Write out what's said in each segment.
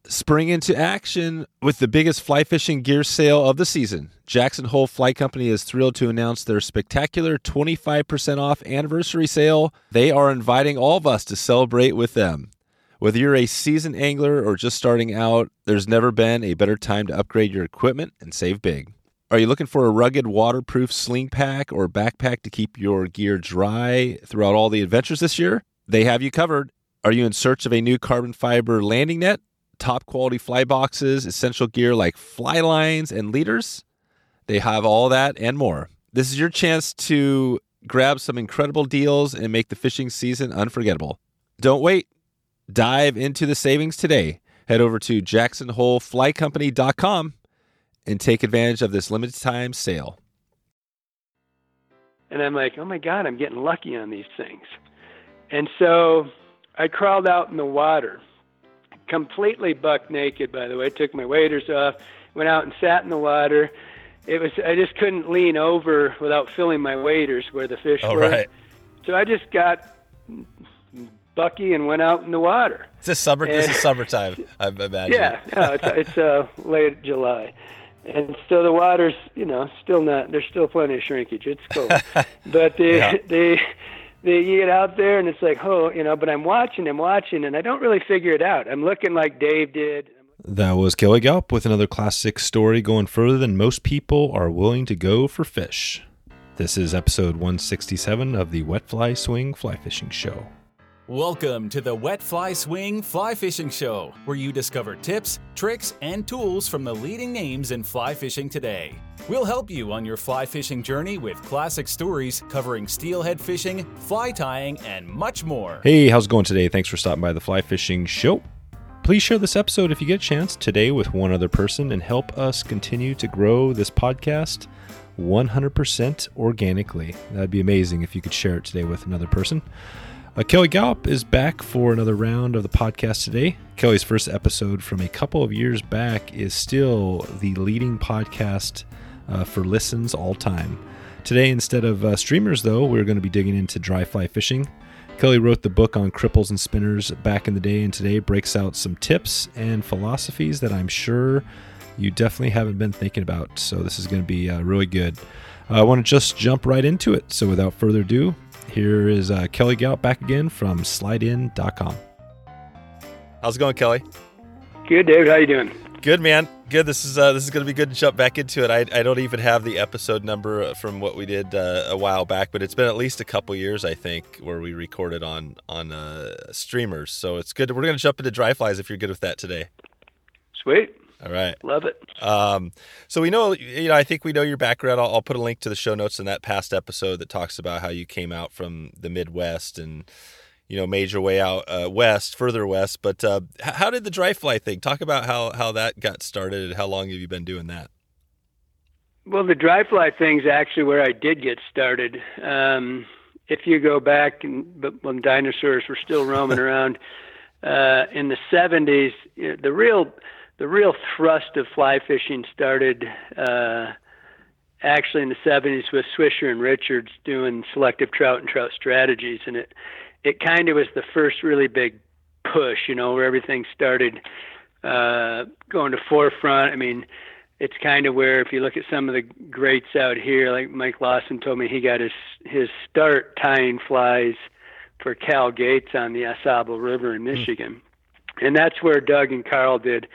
Spring into action with the biggest fly fishing gear sale of the season. Jackson Hole Fly Company is thrilled to announce their spectacular 25% off anniversary sale. They are inviting all of us to celebrate with them. Whether you're a seasoned angler or just starting out, there's never been a better time to upgrade your equipment and save big. Are you looking for a rugged, waterproof sling pack or backpack to keep your gear dry throughout all the adventures this year? They have you covered. Are you in search of a new carbon fiber landing net? Top quality fly boxes, essential gear like fly lines and leaders? They have all that and more. This is your chance to grab some incredible deals and make the fishing season unforgettable. Don't wait. Dive into the savings today. Head over to jacksonholeflycompany.com and take advantage of this limited time sale. And I'm like, oh my God, I'm getting lucky on these things. And so I crawled out in the water, completely buck naked, by the way. Took my waders off, went out and sat in the water. I just couldn't lean over without filling my waders where the fish were. Right. So I just got bucky and went out in the water. This is summertime, I imagine. Yeah, no, it's late July. And so the water's, still not, there's still plenty of shrinkage. It's cold. But you get out there and it's like, but I'm watching, and I don't really figure it out. I'm looking like Dave did. That was Kelly Galp with another classic story going further than most people are willing to go for fish. This is episode 167 of the Wet Fly Swing Fly Fishing Show. Welcome to the Wet Fly Swing Fly Fishing Show, where you discover tips, tricks, and tools from the leading names in fly fishing today. We'll help you on your fly fishing journey with classic stories covering steelhead fishing, fly tying, and much more. Hey, how's it going today? Thanks for stopping by the Fly Fishing Show. Please share this episode if you get a chance today with one other person and help us continue to grow this podcast 100% organically. That'd be amazing if you could share it today with another person. Kelly Galp is back for another round of the podcast today. Kelly's first episode from a couple of years back is still the leading podcast for listens all time. Today, instead of streamers, though, we're going to be digging into dry fly fishing. Kelly wrote the book on cripples and spinners back in the day, and today breaks out some tips and philosophies that I'm sure you definitely haven't been thinking about. So this is going to be really good. I want to just jump right into it. So without further ado, here is Kelly Galp back again from slidein.com. How's it going, Kelly? Good, David. How you doing? Good, man. Good. This is going to be good to jump back into it. I don't even have the episode number from what we did a while back, but it's been at least a couple years, I think, where we recorded on streamers. So it's good. We're going to jump into dry flies if you're good with that today. Sweet. All right. Love it. So we know, I think we know your background. I'll put a link to the show notes in that past episode that talks about how you came out from the Midwest and, made your way out further west. But how did the dry fly thing? Talk about how that got started and how long have you been doing that? Well, the dry fly thing's actually where I did get started. If you go back when dinosaurs were still roaming around in the 70s, the real thrust of fly fishing started actually in the 70s with Swisher and Richards doing selective trout and trout strategies, and it kind of was the first really big push, where everything started going to forefront. I mean, it's kind of where if you look at some of the greats out here, like Mike Lawson told me he got his start tying flies for Cal Gates on the Asable River in Michigan, and that's where Doug and Carl did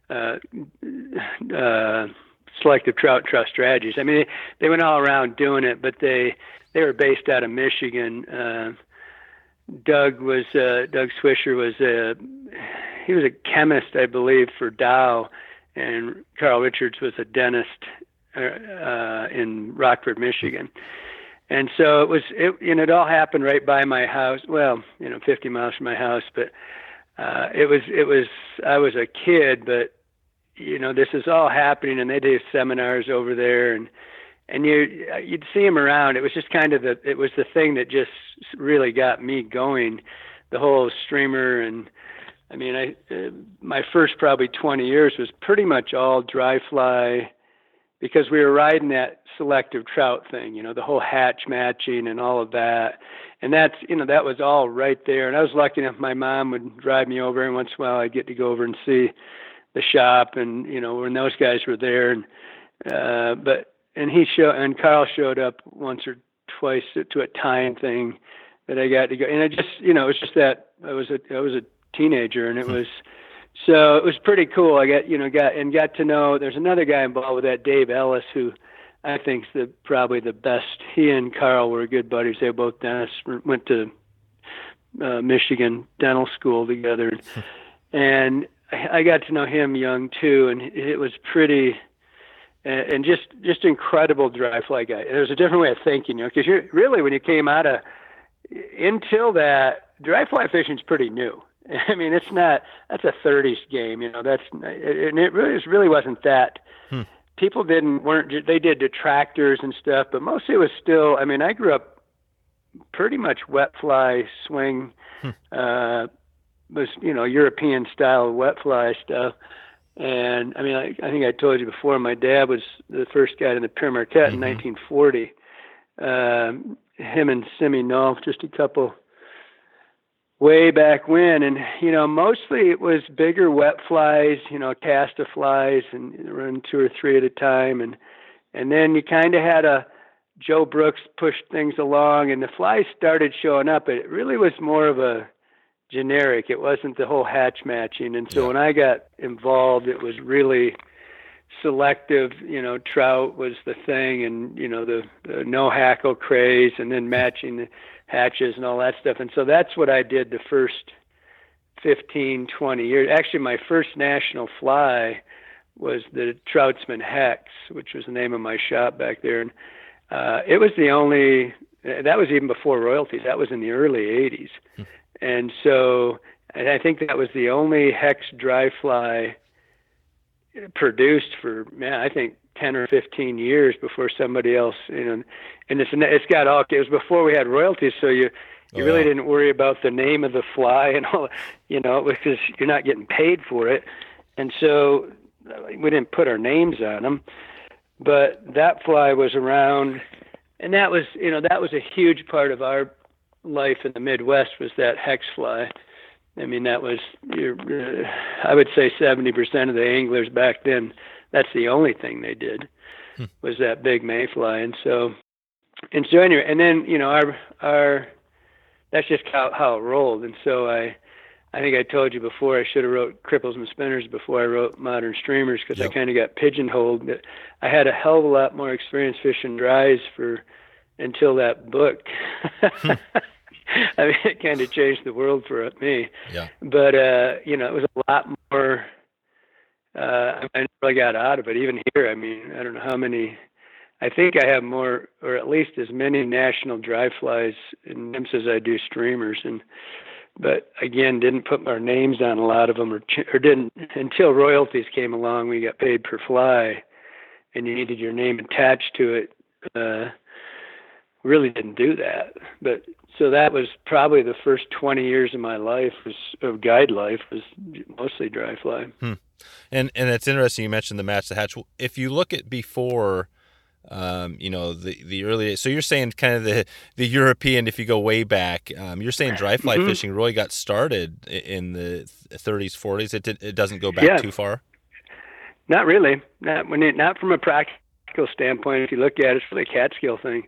selective trout strategies. I mean, they went all around doing it, but they were based out of Michigan. Doug Swisher was a chemist, I believe, for Dow, and Carl Richards was a dentist in Rockford, Michigan. And so it all happened right by my house. Well, 50 miles from my house, but I was a kid, but this is all happening, and they do seminars over there, and you'd see them around. It was just kind of it was the thing that just really got me going, the whole streamer. And I mean, my first probably 20 years was pretty much all dry fly because we were riding that selective trout thing, the whole hatch matching and all of that. And that's, that was all right there. And I was lucky enough my mom would drive me over, and once in a while I'd get to go over and see the shop, and, when those guys were there. And, and Carl showed up once or twice to a time thing that I got to go. And I just, it was just that I was a teenager, and it was pretty cool. I got to know, there's another guy involved with that, Dave Ellis, who I think is probably the best. He and Carl were good buddies. They were both dentists, went to Michigan dental school together. And I got to know him young too, and it was pretty, and just incredible dry fly guy. There's a different way of thinking, because you're really, when you came out of, until that, dry fly fishing's pretty new. I mean, that's a 30s game, and it really wasn't that. People they did detractors and stuff, but mostly it was still, I mean, I grew up pretty much wet fly swing, was, European style wet fly stuff. And I mean, I think I told you before, my dad was the first guy in the Pere Marquette in 1940. Him and Simi Nolf, just a couple way back when. And, mostly it was bigger wet flies, casta flies, and run 2 or 3 at a time. And then you kind of had Joe Brooks pushed things along, and the flies started showing up, but it really was more of a generic. It wasn't the whole hatch matching. And so when I got involved, it was really selective, trout was the thing, and, the no hackle craze, and then matching the hatches and all that stuff. And so that's what I did the first 15, 20 years. Actually, my first national fly was the Troutsman Hex, which was the name of my shop back there. And it was that was even before royalties. That was in the early 80s. And so I think that was the only Hex dry fly produced for, I think 10 or 15 years before somebody else, and it was before we had royalties. So you really didn't worry about the name of the fly and all, because you're not getting paid for it. And so we didn't put our names on them, but that fly was around, and that was a huge part of our life in the Midwest, was that Hex fly. I mean, that was, I would say 70% of the anglers back then, that's the only thing they did, was that big mayfly. And so anyway, and then, our that's just how it rolled. And so I think I told you before, I should have wrote Cripples and Spinners before I wrote Modern Streamers, because I kind of got pigeonholed. That I had a hell of a lot more experience fishing dries until that book. I mean, it kind of changed the world for me. Yeah. But, it was a lot more, I never really got out of it. Even here, I mean, I don't know how many, I think I have more, or at least as many national dry flies and nymphs as I do streamers. But again, didn't put our names on a lot of them, or didn't, until royalties came along. We got paid per fly, and you needed your name attached to it. Really didn't do that. But so that was probably the first 20 years of my life, of guide life, was mostly dry fly. And it's interesting you mentioned the match the hatch. If you look at before, the early days, so you're saying kind of the European, if you go way back, you're saying dry fly fishing really got started in the 30s, 40s. It doesn't go back too far? Not really. Not from a practical standpoint. If you look at it, it's really a Catskill thing.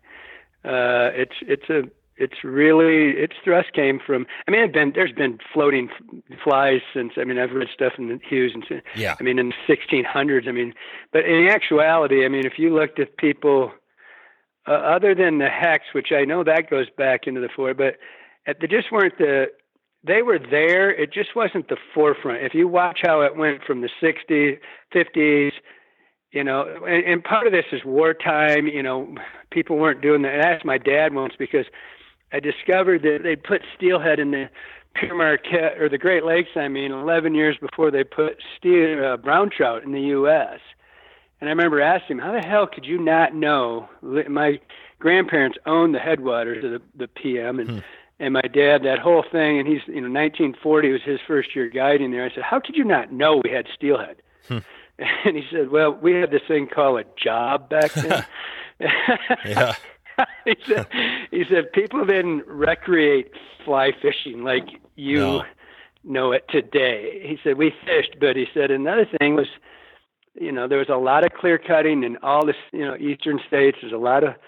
Its thrust came from, I mean, there's been floating flies since, I mean, I've read stuff in the Hughes and, I mean, in the 1600s, I mean, but in actuality, I mean, if you looked at people, other than the Hex, which I know that goes back into the 40s, but they just weren't they were there, it just wasn't the forefront. If you watch how it went from the 60s, 50s, and part of this is wartime, people weren't doing that. I asked my dad once, because I discovered that they put steelhead in the Pere Marquette, or the Great Lakes, 11 years before they put brown trout in the U.S. And I remember asking him, how the hell could you not know? My grandparents owned the headwaters of the PM, and my dad, that whole thing, and he's, 1940 was his first year guiding there. I said, how could you not know we had steelhead? And he said, well, we had this thing called a job back then. Yeah. he said people didn't recreate fly fishing like you know it today. He said we fished, but he said another thing was, there was a lot of clear cutting in all the eastern states. There's a lot of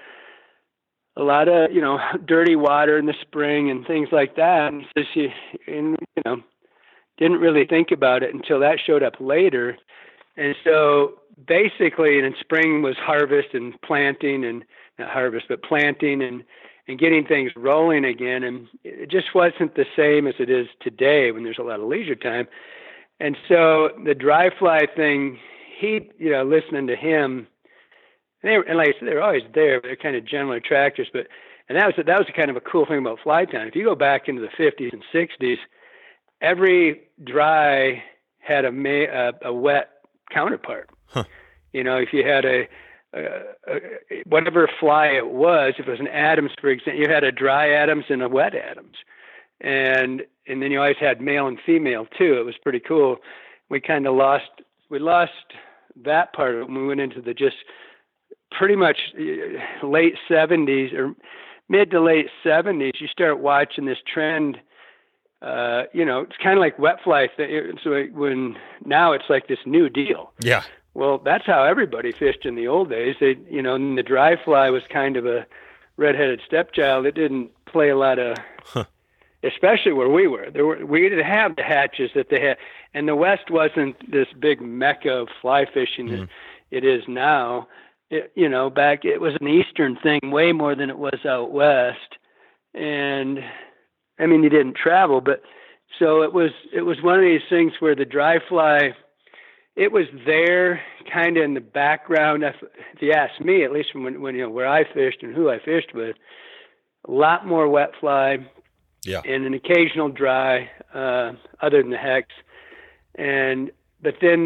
dirty water in the spring and things like that. And he says didn't really think about it until that showed up later. And so basically, in spring was harvest and planting, and not harvest, but planting and getting things rolling again. And it just wasn't the same as it is today when there's a lot of leisure time. And so the dry fly thing, listening to him, and like I said, they're always there, but they're kind of general attractors. And that was kind of a cool thing about fly time. If you go back into the 50s and 60s, every dry had a wet counterpart. Huh. If you had a whatever fly it was, if it was an Adams, for example, you had a dry Adams and a wet Adams, and then you always had male and female too. It was pretty cool. We kind of lost that part of it when we went into the just pretty much late 70s or mid to late 70s. You start watching this trend. It's kind of like wet fly thing. So now it's like this new deal. Yeah. Well, that's how everybody fished in the old days. And the dry fly was kind of a redheaded stepchild. It didn't play a lot of, especially where we were. We didn't have the hatches that they had, and the West wasn't this big mecca of fly fishing that it is now. Back it was an Eastern thing way more than it was out West, and I mean, you didn't travel, but so it was one of these things where the dry fly, it was there kind of in the background. If you ask me, at least when where I fished and who I fished with, a lot more wet fly, and an occasional dry, other than the hex. But then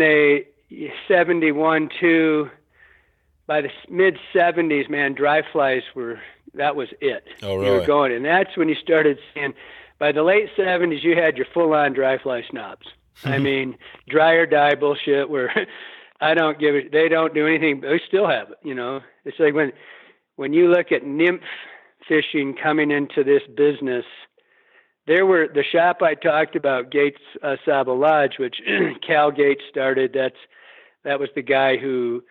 71 to by the mid 70s, man, dry flies that was it. Oh, really? You were going, and that's when you started seeing. By the late 70s, you had your full-on dry fly snobs. I mean, dry or die bullshit. Where I don't give it. They don't do anything. But they still have it. It's like when you look at nymph fishing coming into this business. There were the shop I talked about, Gates Saba Lodge, which Cal Gates started. That was the guy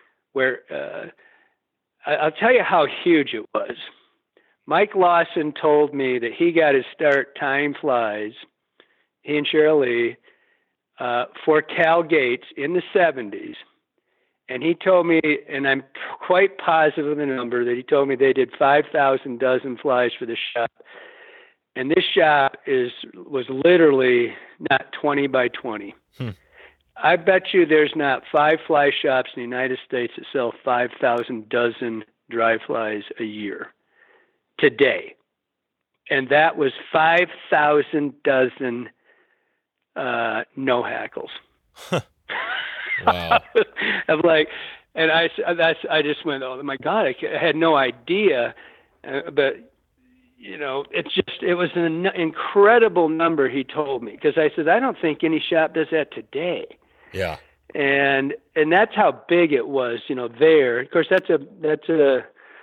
I'll tell you how huge it was. Mike Lawson told me that he got his start tying flies, he and Cheryl Lee, for Cal Gates in the 70s. And he told me, and I'm quite positive of the number, that he told me they did 5,000 dozen flies for the shop. And this shop was literally not 20 by 20. I bet you there's not 5 fly shops in the United States that sell 5,000 dozen dry flies a year today. And that was 5,000 dozen no hackles. Wow. I'm like, and I just went, oh my God, I had no idea. But it was an incredible number he told me, because I said, I don't think any shop does that today. Yeah. And that's how big it was, there. Of course, that's a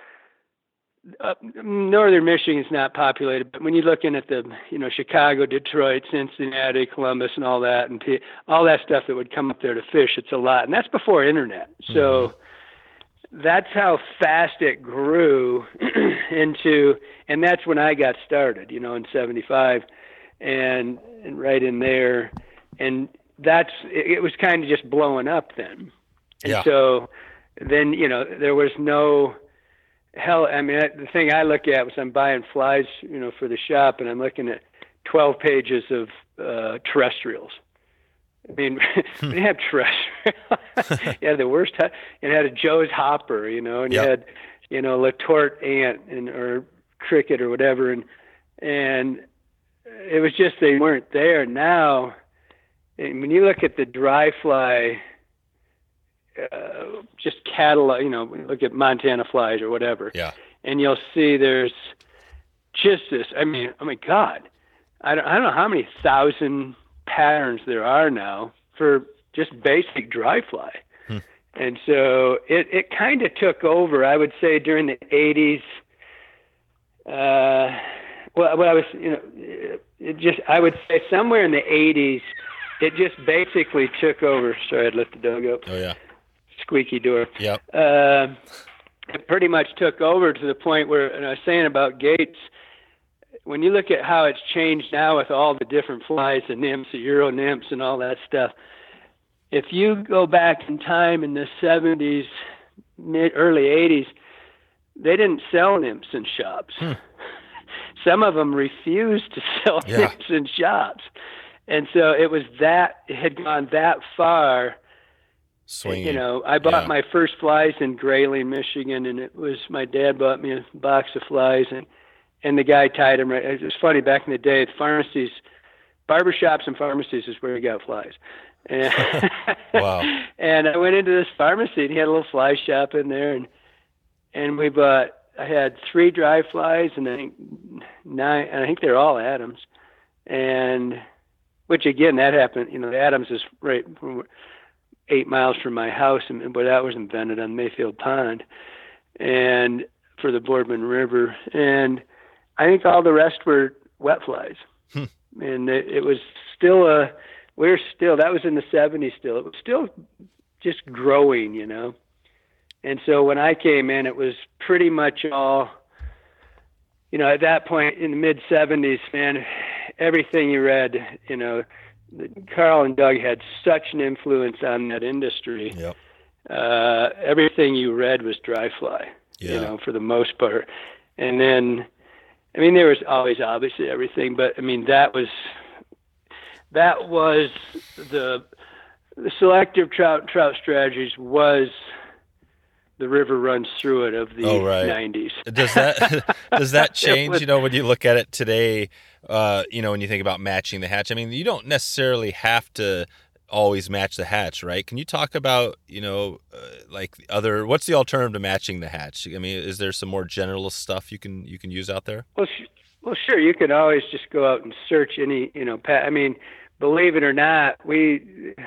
northern Michigan's not populated, but when you're looking at the, Chicago, Detroit, Cincinnati, Columbus, and all that, and all that stuff that would come up there to fish, it's a lot. And that's before internet. So that's how fast it grew and that's when I got started, in 75 and right in there. And it was kind of just blowing up then. And so then, there was no hell. I mean, the thing I look at was I'm buying flies, for the shop, and I'm looking at 12 pages of terrestrials. I mean, we have terrestrial. You had the worst. You had a Joe's hopper, and you had, Latort ant or cricket or whatever, and it was just they weren't there. Now, when you look at the dry fly, just catalog, look at Montana flies or whatever, and you'll see there's just this. I mean, oh my God, I don't know how many thousand patterns there are now for just basic dry fly. And so it kind of took over, I would say, during the 80s. I would say somewhere in the 80s, it just basically took over. Sorry, I'd lift the dog up. Oh, yeah. Squeaky door. Yep. It pretty much took over to the point where, and I was saying about Gates, when you look at how it's changed now with all the different flies, the nymphs, the Euro nymphs, and all that stuff, if you go back in time in the 70s, early 80s, they didn't sell nymphs in shops. Some of them refused to sell nymphs in shops. And so it had gone that far. Swinging. I bought my first flies in Grayling, Michigan, and my dad bought me a box of flies, and the guy tied them right. It was funny, back in the day, pharmacies, barbershops and pharmacies is where you got flies. And, wow. And I went into this pharmacy, and he had a little fly shop in there, and I had 3 dry flies, and I think 9, and I think they're all Adams. And, which again, that happened, the Adams is right 8 miles from my house, but that was invented on Mayfield Pond, and for the Boardman River. And I think all the rest were wet flies. And it was still that was in the 70s still. It was still just growing, And so when I came in, it was pretty much all, at that point in the mid-70s, man, everything you read, Carl and Doug had such an influence on that industry. Yep. Everything you read was dry fly, for the most part. And then, there was always obviously everything, but that was the selective trout strategies was the river runs through it of the 90s. Does that change, when you look at it today, when you think about matching the hatch? You don't necessarily have to always match the hatch, right? Can you talk about, what's the alternative to matching the hatch? Is there some more generalist stuff you can use out there? Well, sure. You can always just go out and search any, believe it or not, we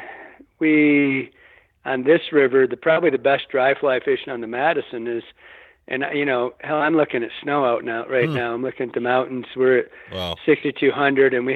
on this river, probably the best dry fly fishing on the Madison is, and hell, I'm looking at snow out now right now. I'm looking at the mountains. We're at 6,200, and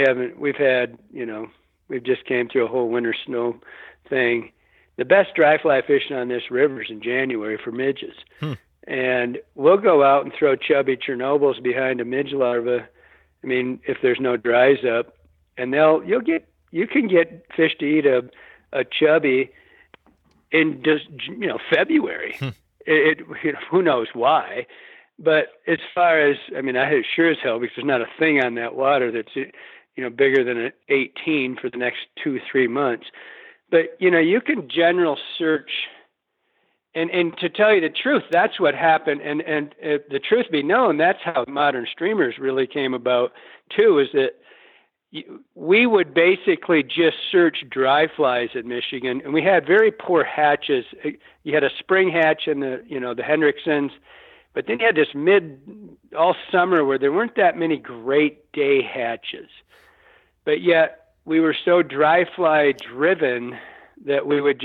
we've just came through a whole winter snow thing. The best dry fly fishing on this river is in January for midges. And we'll go out and throw chubby Chernobyls behind a midge larva. If there's no dries up, and you can get fish to eat a chubby in just February. Who knows why? But as far as I had it sure as hell, because there's not a thing on that water that's bigger than an 18 for the next 2-3 months. But you can general search, and to tell you the truth, that's what happened. And the truth be known, that's how modern streamers really came about too. Is that we would basically just search dry flies in Michigan, and we had very poor hatches. You had a spring hatch and the Hendricksons, but then you had this all summer where there weren't that many great day hatches. But yet we were so dry fly driven that we would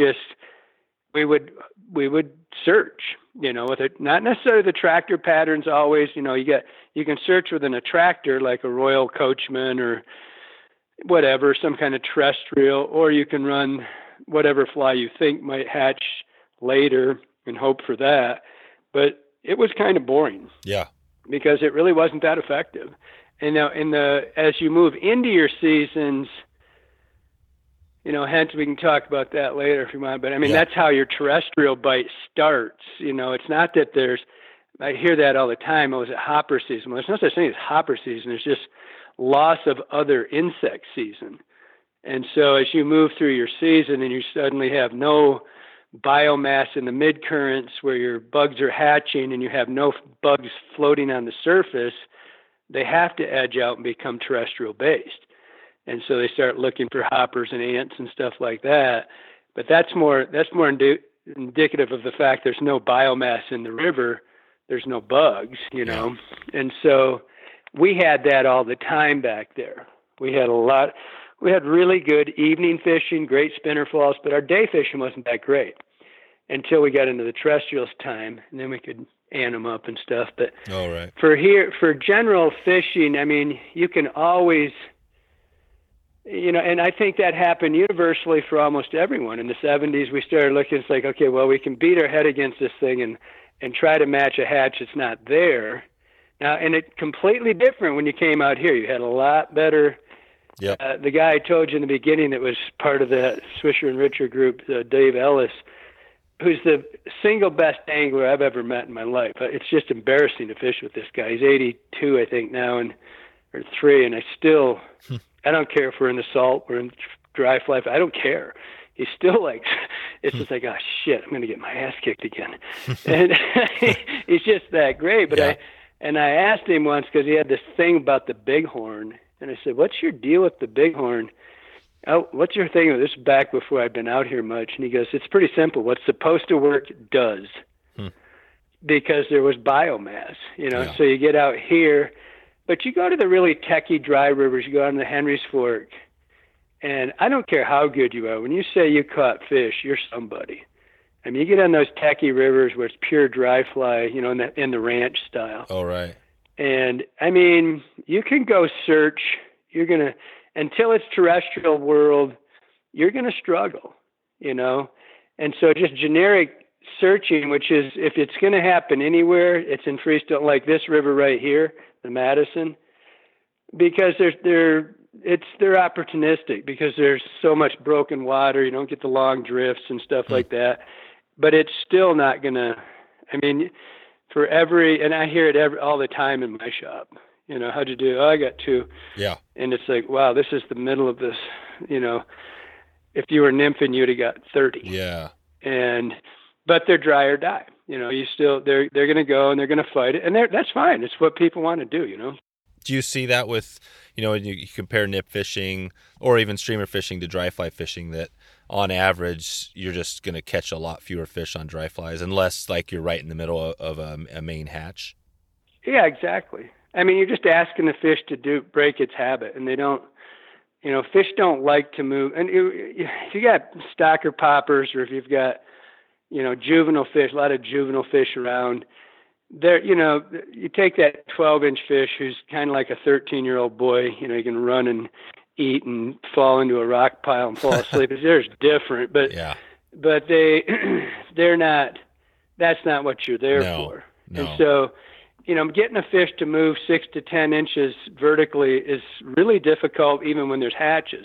search, with it, not necessarily the tractor patterns always. You can search with an attractor like a Royal Coachman or whatever, some kind of terrestrial, or you can run whatever fly you think might hatch later and hope for that. But it was kind of boring. Yeah. Because it really wasn't that effective. And now as you move into your seasons, hence we can talk about that later if you want, but that's how your terrestrial bite starts. It's not that I hear that all the time. Oh, is it hopper season? Well, there's no such thing as hopper season. There's just loss of other insect season. And so as you move through your season and you suddenly have no biomass in the mid-currents where your bugs are hatching and you have no bugs floating on the surface, they have to edge out and become terrestrial based. And so they start looking for hoppers and ants and stuff like that. But that's more indicative of the fact there's no biomass in the river. There's no bugs, And so we had that all the time back there. We had really good evening fishing, great spinner falls, but our day fishing wasn't that great. until we got into the terrestrials time, and then we could ant them up and stuff. But all right. for general fishing, I mean, you can always, and I think that happened universally for almost everyone. In the 70s, we started looking, it's like, okay, well, we can beat our head against this thing and try to match a hatch that's not there. Now, and it's completely different when you came out here. You had a lot better. Yep. The guy I told you in the beginning that was part of the Swisher and Richard group, Dave Ellis, who's the single best angler I've ever met in my life. It's just embarrassing to fish with this guy. He's 82, I think, now, or 3, and I don't care if we're in the salt, we're in dry fly. I don't care. He's still like, it's just like, oh, shit, I'm going to get my ass kicked again. And he's just that great. But I asked him once, because he had this thing about the bighorn, and I said, what's your deal with the bighorn? Oh, what's your thing with this? Back before I'd been out here much. And he goes, it's pretty simple. What's supposed to work does. Because there was biomass, So you get out here, but you go to the really techie dry rivers, you go on the Henry's Fork, and I don't care how good you are. When you say you caught fish, you're somebody. I mean, you get on those techie rivers where it's pure dry fly, in the ranch style. All right. And I mean, you can go search. Until it's terrestrial world, you're going to struggle, And so just generic searching, which is, if it's going to happen anywhere, it's in freestyle, like this river right here, the Madison, because they're opportunistic, because there's so much broken water. You don't get the long drifts and stuff like that. But it's still not going to, I mean, and I hear it all the time in my shop. How'd you do? Oh, I got 2. Yeah. And it's like, wow, this is the middle of this, if you were nymphing, you'd have got 30. Yeah. But they're dry or die. They're going to go and they're going to fight it. And that's fine. It's what people want to do, Do you see that with, when you compare nip fishing or even streamer fishing to dry fly fishing, that on average, you're just going to catch a lot fewer fish on dry flies unless like you're right in the middle of a main hatch? Yeah, exactly. I mean, you're just asking the fish to break its habit, and they don't, fish don't like to move. And if you got stocker poppers, or if you've got, juvenile fish, a lot of juvenile fish around there, you take that 12-inch fish who's kind of like a 13-year-old boy, he can run and eat and fall into a rock pile and fall asleep. There's different, but they're not, that's not what you're there for. No. And so, getting a fish to move 6 to 10 inches vertically is really difficult, even when there's hatches.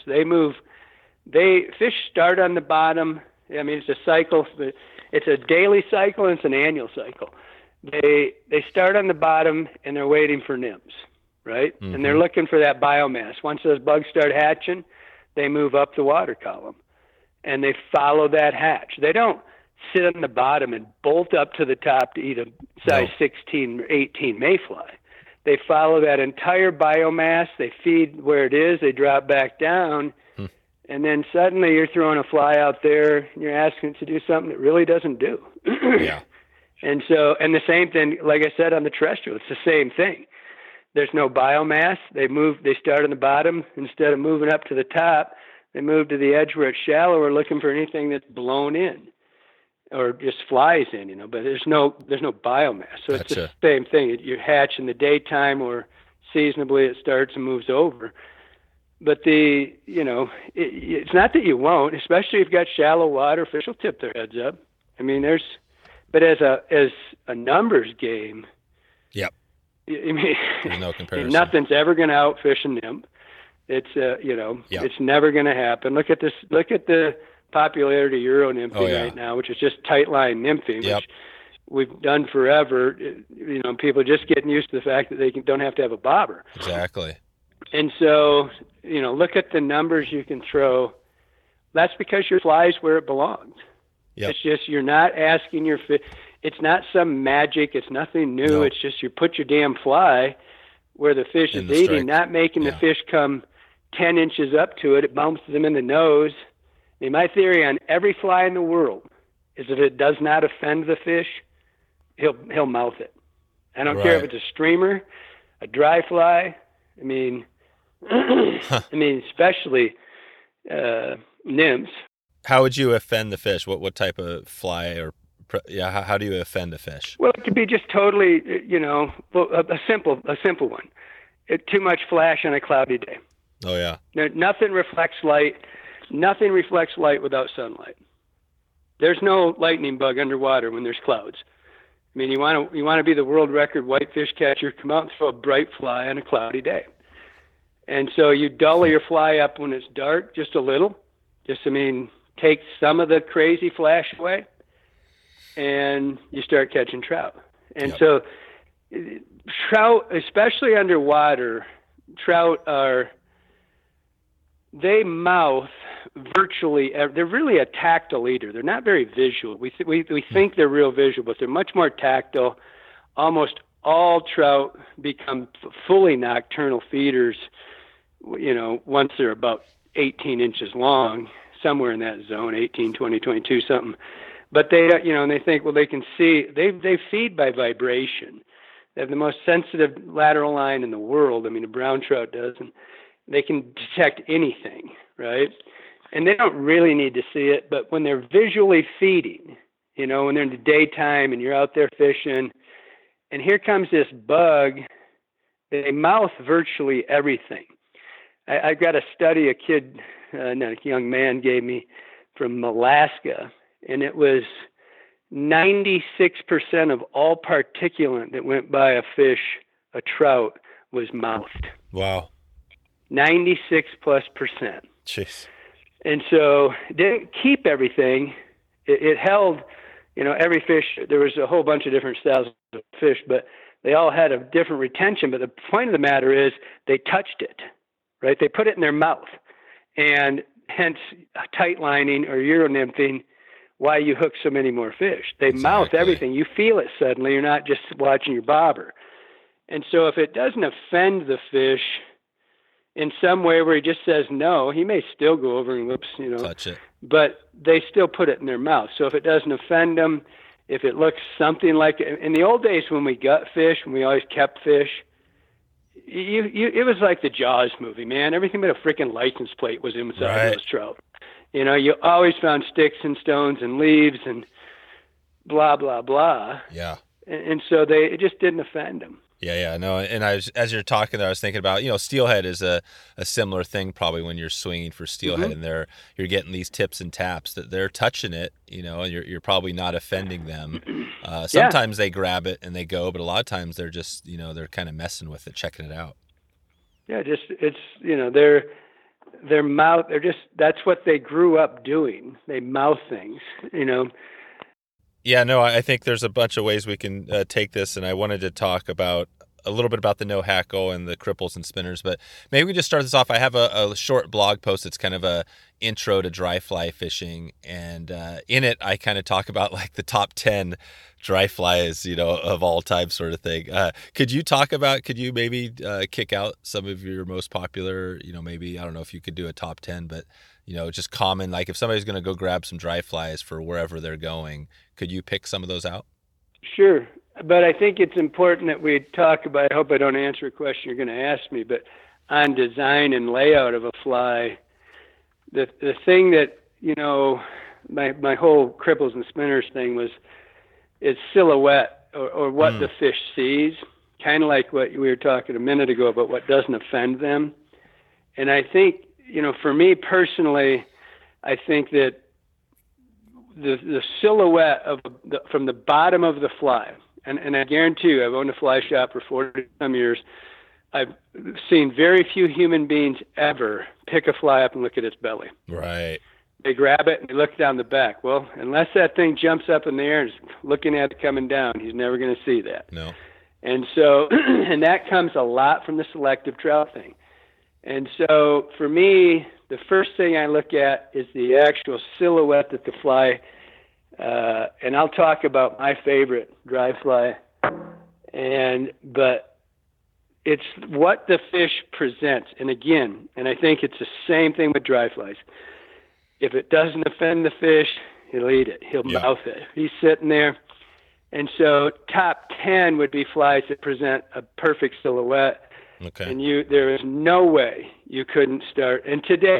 Fish start on the bottom. I mean, it's a cycle. It's a daily cycle and it's an annual cycle. They start on the bottom and they're waiting for nymphs, right? Mm-hmm. And they're looking for that biomass. Once those bugs start hatching, they move up the water column and they follow that hatch. They don't sit on the bottom and bolt up to the top to eat a size 16 or 18 mayfly. They follow that entire biomass. They feed where it is. They drop back down. And then suddenly you're throwing a fly out there and you're asking it to do something it really doesn't do. Yeah. And the same thing, like I said, on the terrestrial, it's the same thing. There's no biomass. They start on the bottom. Instead of moving up to the top, they move to the edge where it's shallow. We're looking for anything that's blown in or just flies in, but there's no biomass. So It's the same thing. You hatch in the daytime or seasonably it starts and moves over. But it's not that you won't, especially if you've got shallow water, fish will tip their heads up. I mean, but as a numbers game, yep. I mean, there's no comparison. Nothing's ever going to outfish a nymph. It's It's never going to happen. Look at this. Look at the popularity of Euro nymphing right now, which is just tight line nymphing, which we've done forever. People just getting used to the fact that they don't have to have a bobber. Exactly. And so, look at the numbers you can throw. That's because your fly's where it belongs. Yep. It's just you're not asking your fish. It's not some magic. It's nothing new. No. It's just you put your damn fly where the fish is eating, not making the fish come 10 inches up to it. It bumps them in the nose. I mean, my theory on every fly in the world is if it does not offend the fish, he'll mouth it. I don't care if it's a streamer, a dry fly. I mean, especially nymphs. How would you offend the fish? What type of fly or how do you offend a fish? Well, it could be just totally, a simple one. Too much flash on a cloudy day. Oh yeah. Nothing reflects light. Nothing reflects light without sunlight. There's no lightning bug underwater when there's clouds. I mean, you want to be the world record whitefish catcher, come out and throw a bright fly on a cloudy day. And so you dull your fly up when it's dark, just a little. Take some of the crazy flash away, and you start catching trout. And so trout, especially underwater, they mouth virtually, they're really a tactile eater. They're not very visual. We think they're real visual, but they're much more tactile. Almost all trout become fully nocturnal feeders, once they're about 18 inches long, somewhere in that zone, 18, 20, 22, something. But they, and they think, well, they can see, they feed by vibration. They have the most sensitive lateral line in the world. I mean, a brown trout does, and they can detect anything, right? And they don't really need to see it, but when they're visually feeding, when they're in the daytime and you're out there fishing, and here comes this bug, they mouth virtually everything. I've got a study a young man gave me from Alaska, and it was 96% of all particulate that went by a fish, a trout, was mouthed. Wow. 96+%. Jeez. And so it didn't keep everything. It held, every fish. There was a whole bunch of different styles of fish, but they all had a different retention. But the point of the matter is they touched it, right? They put it in their mouth. And hence tight lining or Euro-nymphing, why you hook so many more fish. They mouth everything. You feel it suddenly. You're not just watching your bobber. And so if it doesn't offend the fish in some way where he just says no, he may still go over and touch it. But they still put it in their mouth. So if it doesn't offend them, if it looks something like in the old days when we gut fish, when we always kept fish, it was like the Jaws movie, man. Everything but a freaking license plate was inside those trout. You always found sticks and stones and leaves and blah, blah, blah. Yeah. And so it just didn't offend them. Yeah, no, and as you're talking there, I was thinking about, steelhead is a similar thing probably when you're swinging for steelhead, and you're getting these tips and taps that they're touching it, and you're probably not offending them. Sometimes they grab it and they go, but a lot of times they're just, they're kind of messing with it, checking it out. Yeah, their mouth, that's what they grew up doing. They mouth things, Yeah, no, I think there's a bunch of ways we can take this, and I wanted to talk about a little bit about the no hackle and the cripples and spinners, but maybe we just start this off. I have a short blog post that's kind of a intro to dry fly fishing, and in it I kind of talk about like the top 10 dry flies, of all time sort of thing. Could you maybe kick out some of your most popular, maybe, I don't know if you could do a top 10, but just common, like if somebody's going to go grab some dry flies for wherever they're going, could you pick some of those out? Sure. But I think it's important that we talk about, I hope I don't answer a question you're going to ask me, but on design and layout of a fly, the thing that, my whole cripples and spinners thing is silhouette or what the fish sees, kind of like what we were talking a minute ago about what doesn't offend them. And I think, for me personally, I think that the silhouette from the bottom of the fly, and I guarantee you, I've owned a fly shop for 40-some years. I've seen very few human beings ever pick a fly up and look at its belly. Right. They grab it and they look down the back. Well, unless that thing jumps up in the air and is looking at it coming down, he's never going to see that. No. And so, and that comes a lot from the selective trout thing. And so for me, the first thing I look at is the actual silhouette that the fly, and I'll talk about my favorite dry fly, but it's what the fish presents. And again, and I think it's the same thing with dry flies. If it doesn't offend the fish, he'll eat it. He'll mouth it. He's sitting there. And so top 10 would be flies that present a perfect silhouette. Okay. And there is no way you couldn't start. And today,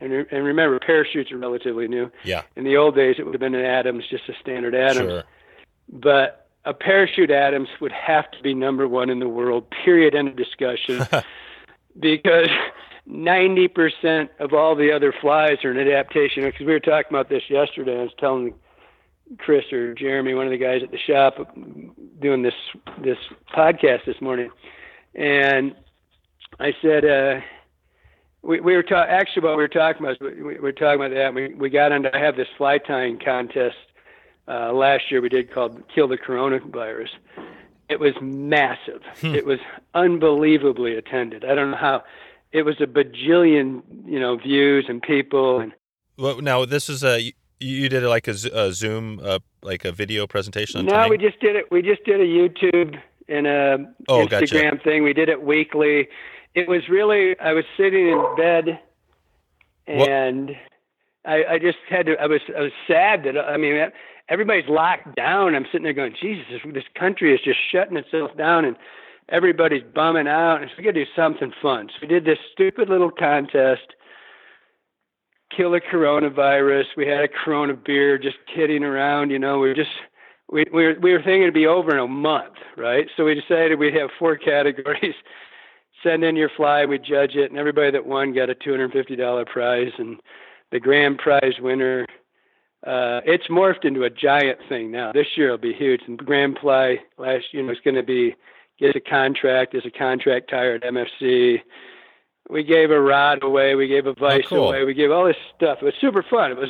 And remember, parachutes are relatively new. Yeah. In the old days, it would have been an Adams, just a standard Adams. Sure. But a parachute Adams would have to be number one in the world, period, end of discussion, because 90% of all the other flies are an adaptation. Because we were talking about this yesterday. I was telling Chris or Jeremy, one of the guys at the shop, doing this podcast this morning, and I said, we were actually what we were talking about. We were talking about that. We got into. I have this fly tying contest last year we did called Kill the Coronavirus. It was massive. It was unbelievably attended. I don't know how. It was a bajillion, views and people. And well, now this is you did like a Zoom, like a video presentation on No, tying? we just did it. We just did a YouTube and a Instagram thing. We did it weekly. It was really, I was sitting in bed and I just had to, I was sad that, everybody's locked down. I'm sitting there going, Jesus, this country is just shutting itself down and everybody's bumming out. And so we got to do something fun. So we did this stupid little contest, Kill the Coronavirus. We had a Corona beer, just kidding around. We were thinking it'd be over in a month, right? So we decided we'd have 4 categories. Send in your fly, we judge it, and everybody that won got a $250 prize. And the grand prize winner, it's morphed into a giant thing now. This year it'll be huge. And the grand prize last year was going to be get a contract as a contract tire at MFC. We gave a rod away. We gave a vise away. We gave all this stuff. It was super fun. It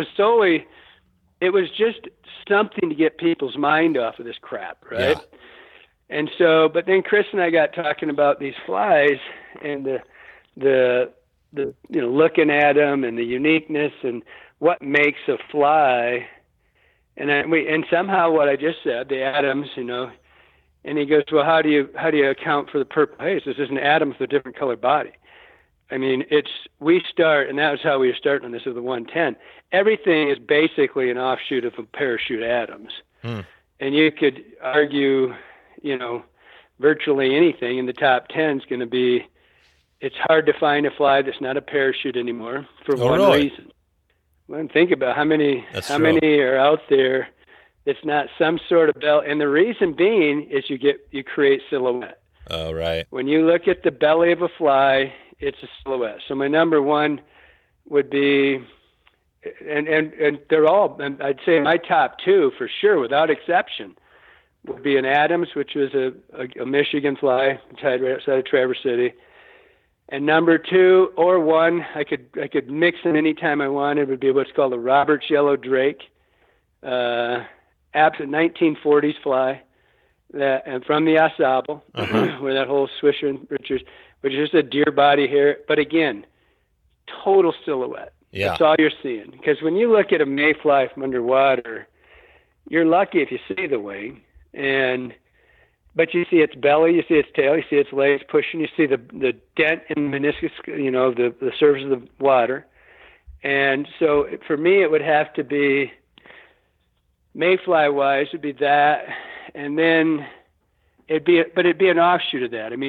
was just something to get people's mind off of this crap, right? Yeah. And so, but then Chris and I got talking about these flies and the looking at them and the uniqueness and what makes a fly. And somehow what I just said, the Adams, and he goes, well, how do you account for the purple haze? This is an atom with a different colored body. We start, and that was how we were starting on this with the 110. Everything is basically an offshoot of a parachute Adams. And you could argue, virtually anything in the top 10 is going to be, it's hard to find a fly that's not a parachute anymore for one reason. Well, think about how many are out there that's not some sort of bell. And the reason being is you create silhouette. Oh, right. When you look at the belly of a fly, it's a silhouette. So my number one would be, and they're all, I'd say my top 2 for sure, without exception, would be an Adams, which was a Michigan fly tied right outside of Traverse City. And number 2 or 1, I could mix them anytime I wanted, would be what's called a Roberts Yellow Drake, absent 1940s fly, and from the Au Sable, where that whole Swisher and Richards, which is just a deer body hair, but again, total silhouette. Yeah. That's all you're seeing. Because when you look at a mayfly from underwater, you're lucky if you see the wing, but you see its belly, you see its tail, you see its legs pushing, you see the dent in the meniscus, the surface of the water. And so for me, it would have to be, mayfly-wise, would be that, and then it'd be an offshoot of that.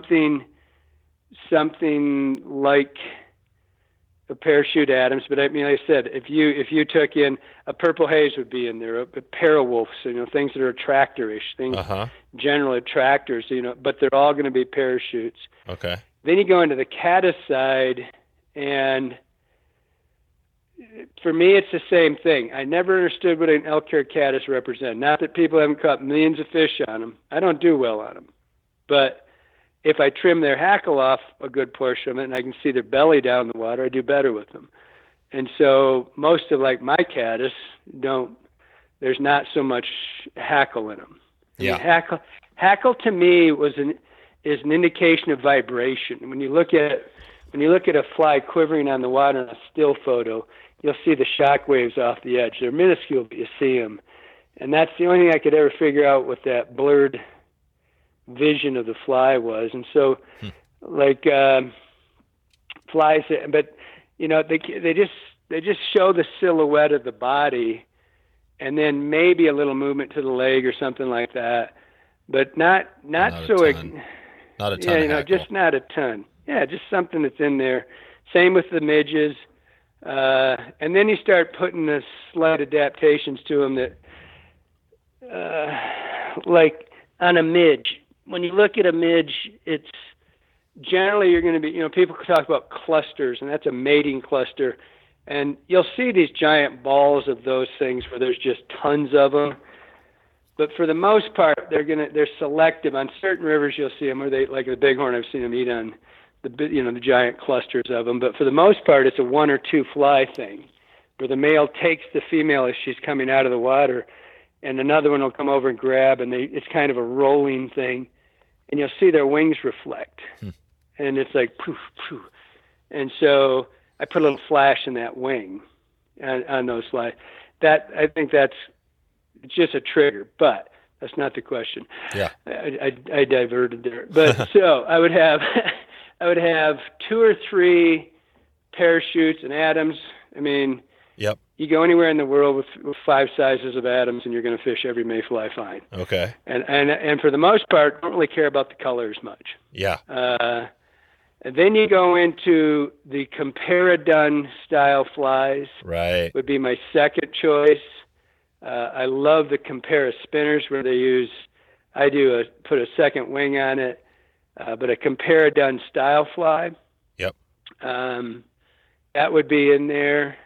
Something like a parachute Adams, but like I said, if you took in a purple haze would be in there, a parawolves, things that are attractor-ish, things generally attractors, but they're all going to be parachutes. Okay. Then you go into the caddis side, and for me, it's the same thing. I never understood what an elk-hair caddis represents. Not that people haven't caught millions of fish on them. I don't do well on them, but if I trim their hackle off a good portion of it and I can see their belly down in the water, I do better with them. And so most of my caddis there's not so much hackle in them. Yeah. Hackle to me is an indication of vibration. When you look at a fly quivering on the water in a still photo, you'll see the shock waves off the edge. They're minuscule, but you see them. And that's the only thing I could ever figure out what that blurred vision of the fly was. And so flies, but they just show the silhouette of the body and then maybe a little movement to the leg or something like that, but not so a ton. Not a ton. Just not a ton. Yeah, just something that's in there. Same with the midges. And then you start putting the slight adaptations to them that, like on a midge. When you look at a midge, it's generally you're going to be, people talk about clusters, and that's a mating cluster. And you'll see these giant balls of those things where there's just tons of them. But for the most part, they're selective. On certain rivers, you'll see them, or they, like the bighorn, I've seen them eat on the giant clusters of them. But for the most part, it's a 1 or 2 fly thing, where the male takes the female as she's coming out of the water, and another one will come over and grab, and it's kind of a rolling thing, and you'll see their wings reflect, and it's like poof, poof. And so I put a little flash in that wing on those flies. I think that's just a trigger, but that's not the question. Yeah, I diverted there. But so I would have 2 or 3 parachutes and Adams. I mean, yep. You go anywhere in the world with 5 sizes of Adams, and you're going to fish every mayfly fine. Okay. And for the most part, don't really care about the colors much. Yeah. And then you go into the Comparadun style flies. Right. Would be my second choice. I love the Compara spinners where I put a second wing on it, but a Comparadun style fly. Yep. That would be in there.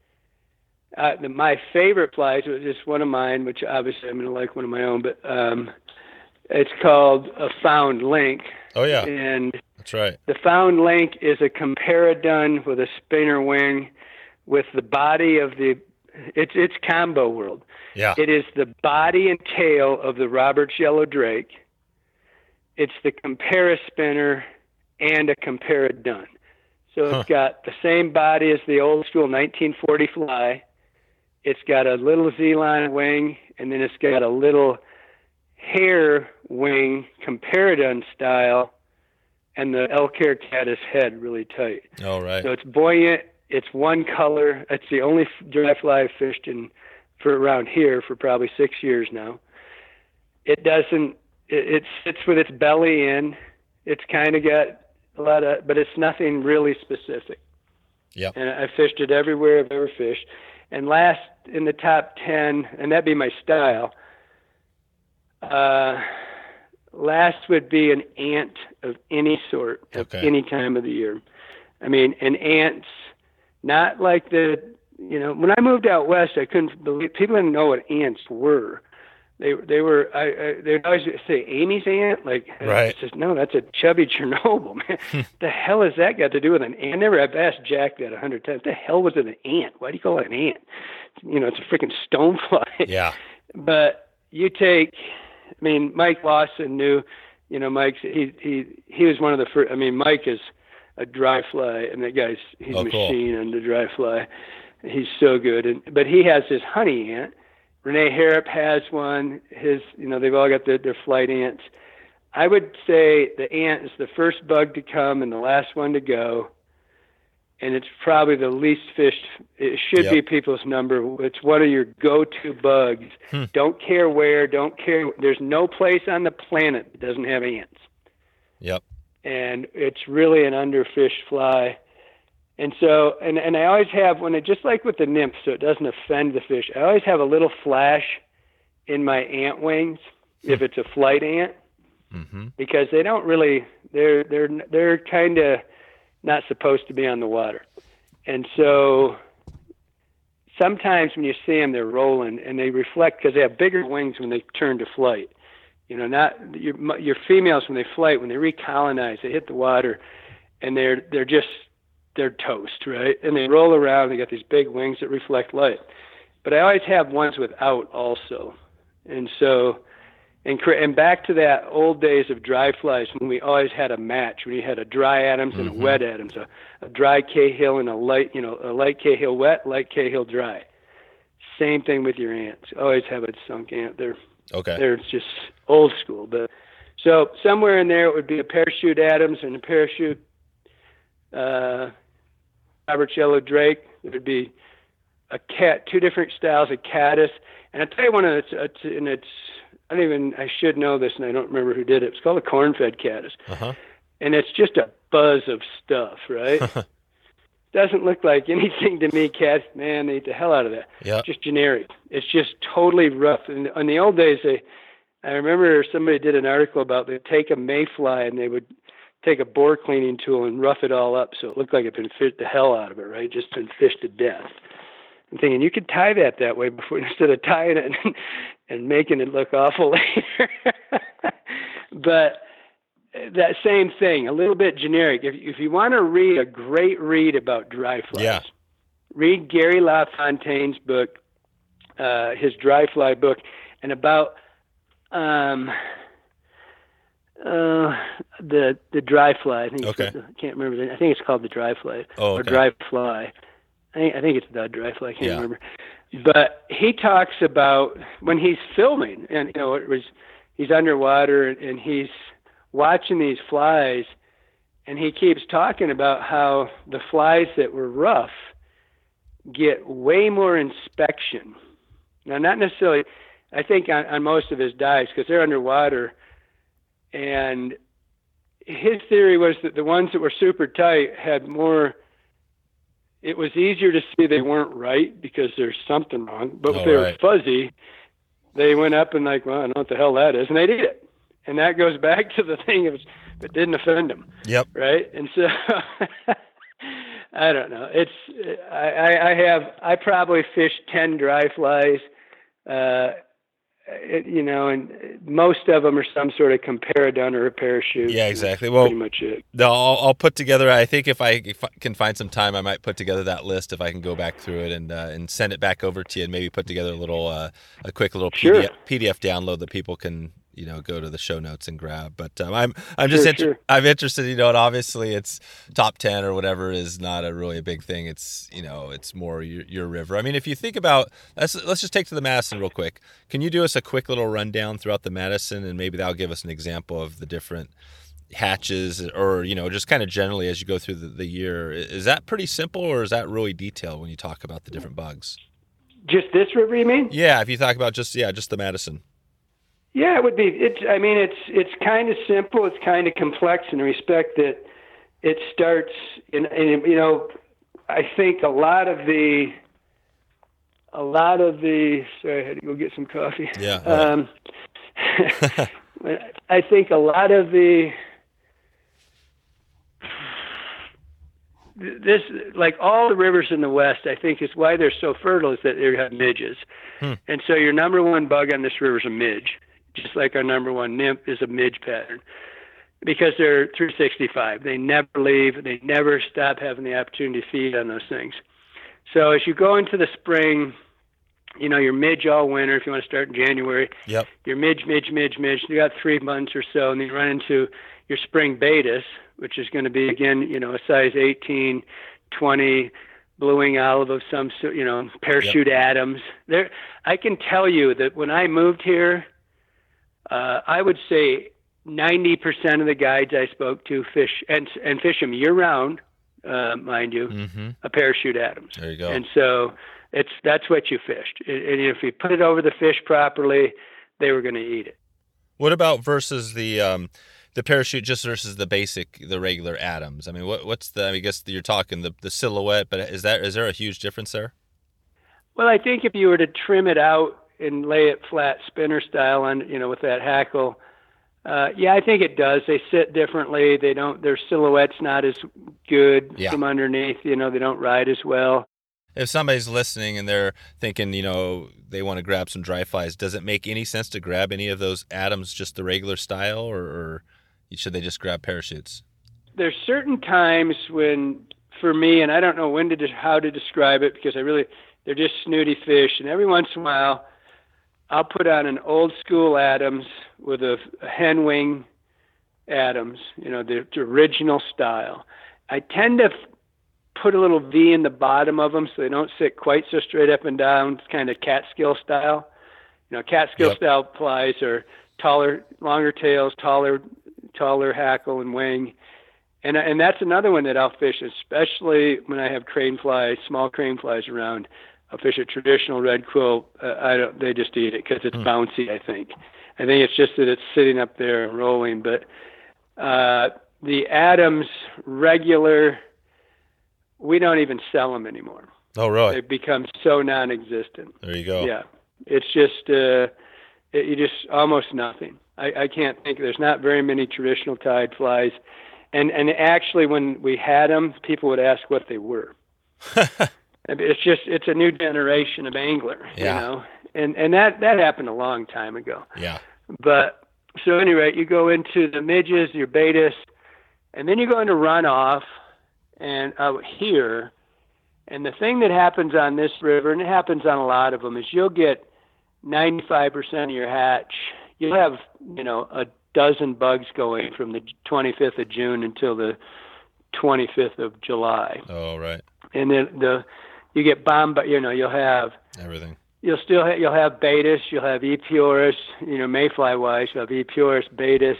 My favorite flies was just one of mine, which obviously I'm going to like one of my own, but it's called a Found Link. Oh, yeah. And that's right. The Found Link is a Comparadun with a spinner wing with the body of it's combo world. Yeah. It is the body and tail of the Roberts Yellow Drake. It's the Compara spinner and a Comparadun. So it's got the same body as the old school 1940 fly. It's got a little Z-line wing, and then it's got a little hair wing, Comparadun style, and the elk hair caddis head really tight. All right. So it's buoyant. It's one color. It's the only dry fly I've fished for around here for probably 6 years now. It sits with its belly in. It's kind of got a lot of, but it's nothing really specific. Yep. And I fished it everywhere I've ever fished. And last in the top 10, and that'd be my style. Last would be an ant of any sort, of any time of the year. I mean, an ant's not like when I moved out west, I couldn't believe, people didn't know what ants were. They'd always say Amy's ant, like, right. I says, no, that's a chubby Chernobyl, man. The hell has that got to do with an ant? I've asked Jack that 100 times. The hell was it an ant? Why do you call it an ant? It's a freaking stonefly. Yeah. But you take, Mike Lawson knew, Mike's, he was one of the first. Mike is a dry fly, and he's a machine on the dry fly. He's so good. But he has his honey ant. Renee Harrop has one. They've all got their flight ants. I would say the ant is the first bug to come and the last one to go. And it's probably the least fished. It should be people's number. It's one of your go-to bugs. Don't care where, there's no place on the planet that doesn't have ants. Yep. And it's really an underfished fly. And so, and I always have, just like with the nymph, so it doesn't offend the fish, I always have a little flash in my ant wings if it's a flight ant, because they don't really, they're kind of not supposed to be on the water. And so sometimes when you see them, they're rolling and they reflect because they have bigger wings when they turn to flight. Not your females when they flight, when they recolonize, they hit the water and they're toast, right? And they roll around. They got these big wings that reflect light. But I always have ones without also. And so, and back to that old days of dry flies when we always had a match, when you had a dry Adams and a wet Adams, a dry Cahill and a light Cahill wet, light Cahill dry. Same thing with your ants. Always have a sunk ant. They're just old school. But so somewhere in there it would be a parachute Adams and a parachute Roberts Yellow Drake. It would be a cat, 2 different styles of caddis. And I'll tell you one of it's I should know this and I don't remember who did it. It's called a corn-fed caddis. And it's just a buzz of stuff, right? doesn't look like anything to me. Cats, man, they eat the hell out of that. Yep. Just generic. It's just totally rough. And in the old days, I remember somebody did an article about they'd take a mayfly and they would take a bore cleaning tool and rough it all up so it looked like it'd been fished the hell out of it, right? Just been fished to death. I'm thinking you could tie that way before, instead of tying it and making it look awful later. But that same thing, a little bit generic. If you want to read a great read about dry flies, read Gary LaFontaine's book, his dry fly book, and about the dry fly. I think I can't remember. I think it's called the dry fly or dry fly. I think it's the dry fly. I can't remember. But he talks about when he's filming, and he's underwater and he's watching these flies, and he keeps talking about how the flies that were rough get way more inspection. Now, not necessarily, I think on most of his dives, because they're underwater, and his theory was that the ones that were super tight had more, it was easier to see they weren't right because there's something wrong. But if they were fuzzy, they went up and like, well, I don't know what the hell that is, and they'd eat it. And that goes back to the thing of it didn't offend them. Yep. Right. And so I don't know. I probably fished 10 dry flies, and most of them are some sort of comparadun or a parachute. Yeah, exactly. Well, pretty much it. No, I'll put together. I think if I can find some time, I might put together that list if I can go back through it and send it back over to you, and maybe put together a quick little PDF download that people can go to the show notes and grab. But I'm just I'm interested. And obviously it's top 10 or whatever is not really a big thing. It's it's more your river. I mean, if you think about let's just take to the Madison real quick. Can you do us a quick little rundown throughout the Madison, and maybe that'll give us an example of the different hatches, or just kind of generally as you go through the year? Is that pretty simple, or is that really detailed when you talk about the different bugs? Just this river, you mean? Yeah, if you talk about just the Madison. Yeah, it would be. It's kind of simple. It's kind of complex in the respect that it starts in I think a lot of the. Sorry, I had to go get some coffee. Yeah. I think a lot of this, like all the rivers in the West, I think is why they're so fertile is that they have midges, and so your number one bug on this river is a midge. Just like our number one nymph is a midge pattern, because they're 365. They never leave. They never stop having the opportunity to feed on those things. So as you go into the spring, your midge all winter. If you want to start in January, your midge. You got 3 months or so, and then you run into your spring Baetis, which is going to be again, a size 18, 20, blue-wing olive of some sort, parachute Adams. There, I can tell you that when I moved here, I would say 90% of the guides I spoke to fish and fish them year-round, mind you, a parachute Adams. There you go. And so that's what you fished. And if you put it over the fish properly, they were going to eat it. What about versus the parachute just versus the regular Adams? I mean, what's I guess you're talking the silhouette, but is there a huge difference there? Well, I think if you were to trim it out and lay it flat spinner style on, with that hackle, I think it does. They sit differently. Their silhouette's not as good from underneath. They don't ride as well. If somebody's listening and they're thinking, they want to grab some dry flies, does it make any sense to grab any of those Adams just the regular style, or should they just grab parachutes? There's certain times when, for me, and I don't know how to describe it, because they're just snooty fish, and every once in a while I'll put on an old school Adams with a hen wing Adams, the original style. I tend to put a little V in the bottom of them so they don't sit quite so straight up and down. It's kind of Catskill style. Catskill style flies are taller, longer tails, taller hackle and wing. And that's another one that I'll fish, especially when I have small crane flies around. I'll fish a traditional red quill. They just eat it because it's bouncy, I think. I think it's just that it's sitting up there and rolling. But the Adams regular we don't even sell them anymore. Oh, really? They've become so non-existent. There you go. Yeah, it's just you just almost nothing. I can't think. There's not very many traditional tide flies, and actually, when we had them, people would ask what they were. It's a new generation of angler, you know, and that happened a long time ago. Yeah. But so anyway, you go into the midges, your Baetis, and then you go into runoff, and out here. And the thing that happens on this river, and it happens on a lot of them, is you'll get 95% of your hatch. You'll have, a dozen bugs going from the 25th of June until the 25th of July. Oh, right. And then you get bombarded. You'll have everything. You'll have Baetis. You'll have Epeorus. Mayfly wise, you'll have Epeorus, Baetis.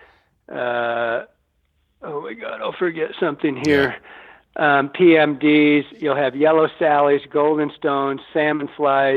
Oh my God, I'll forget something here. Yeah. PMDs, you'll have yellow sallies, golden stones, salmon flies,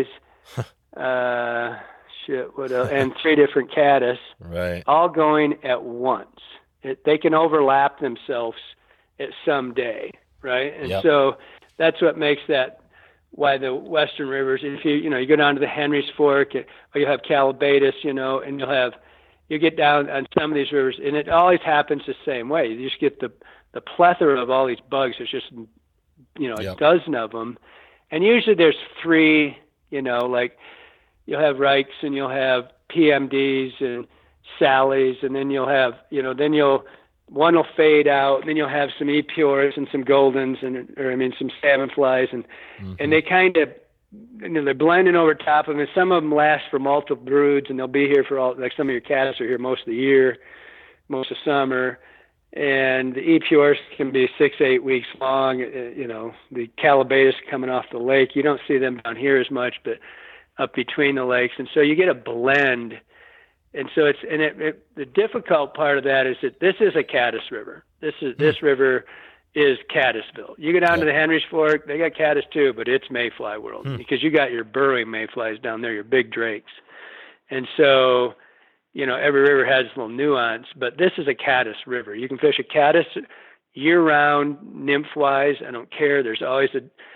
what else? And 3 different caddis, right? All going at once. They can overlap themselves at some day, right? And so that's what makes that why the western rivers. If you go down to the Henry's Fork, or you have Calabatus, and you get down on some of these rivers, and it always happens the same way. You just get the plethora of all these bugs. There's just, a dozen of them. And usually there's 3, like you'll have Reichs and you'll have PMDs and Sallies, and then you'll have, one will fade out, and then you'll have some Epeorus and some Goldens some salmon flies, and they kind of, they're blending over top of them, and some of them last for multiple broods, and they'll be here for like some of your caddis are here most of the year, most of summer. And the Epeorus can be 6-8 weeks long. The Calabatus coming off the lake, you don't see them down here as much, but up between the lakes. And so you get a blend. And so the difficult part of that is that this is a caddis river. This river is Caddisville. You go down to the Henry's Fork, they got caddis too, but it's mayfly world because you got your burrowing mayflies down there, your big drakes. And so, every river has a little nuance, but this is a caddis river. You can fish a caddis year-round, nymph-wise. I don't care. There's always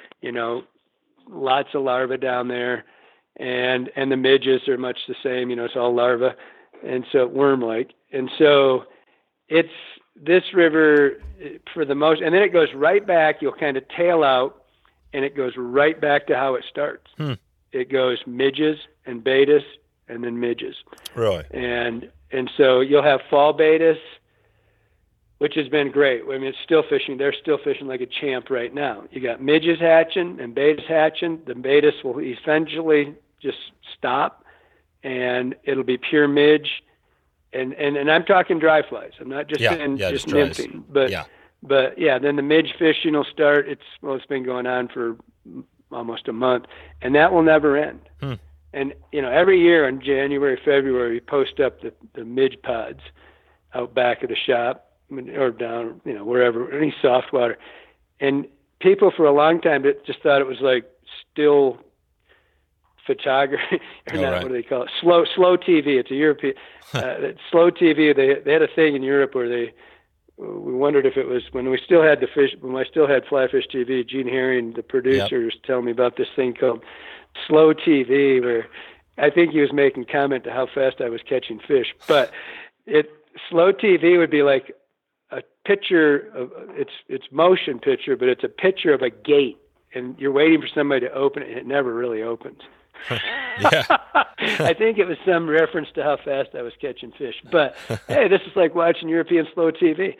lots of larvae down there, and the midges are much the same. It's all larvae, and so worm-like. And so it's this river for the most, and then it goes right back. You'll kind of tail out, and it goes right back to how it starts. It goes midges and Baetis, and then midges. Really? And so you'll have fall Baetis, which has been great. I mean, it's still fishing. They're still fishing like a champ right now. You got midges hatching and Baetis hatching. The Baetis will eventually just stop, and it'll be pure midge. And I'm talking dry flies. I'm not just saying just nymphing. But then the midge fishing will start. It's been going on for almost a month, and that will never end. And, every year in January, February, we post up the midge pods out back of the shop or down, wherever, any soft water. And people for a long time just thought it was like still photography, what do they call it? Slow TV. It's a European, slow TV. They had a thing in Europe where we wondered if it was when I still had Fly Fish TV, Gene Herring, the producer, was telling me about this thing called slow TV, where I think he was making comment to how fast I was catching fish. But slow TV would be like a picture of it's motion picture, but it's a picture of a gate, and you're waiting for somebody to open it, and it never really opens. I think it was some reference to how fast I was catching fish. But hey, this is like watching European slow TV.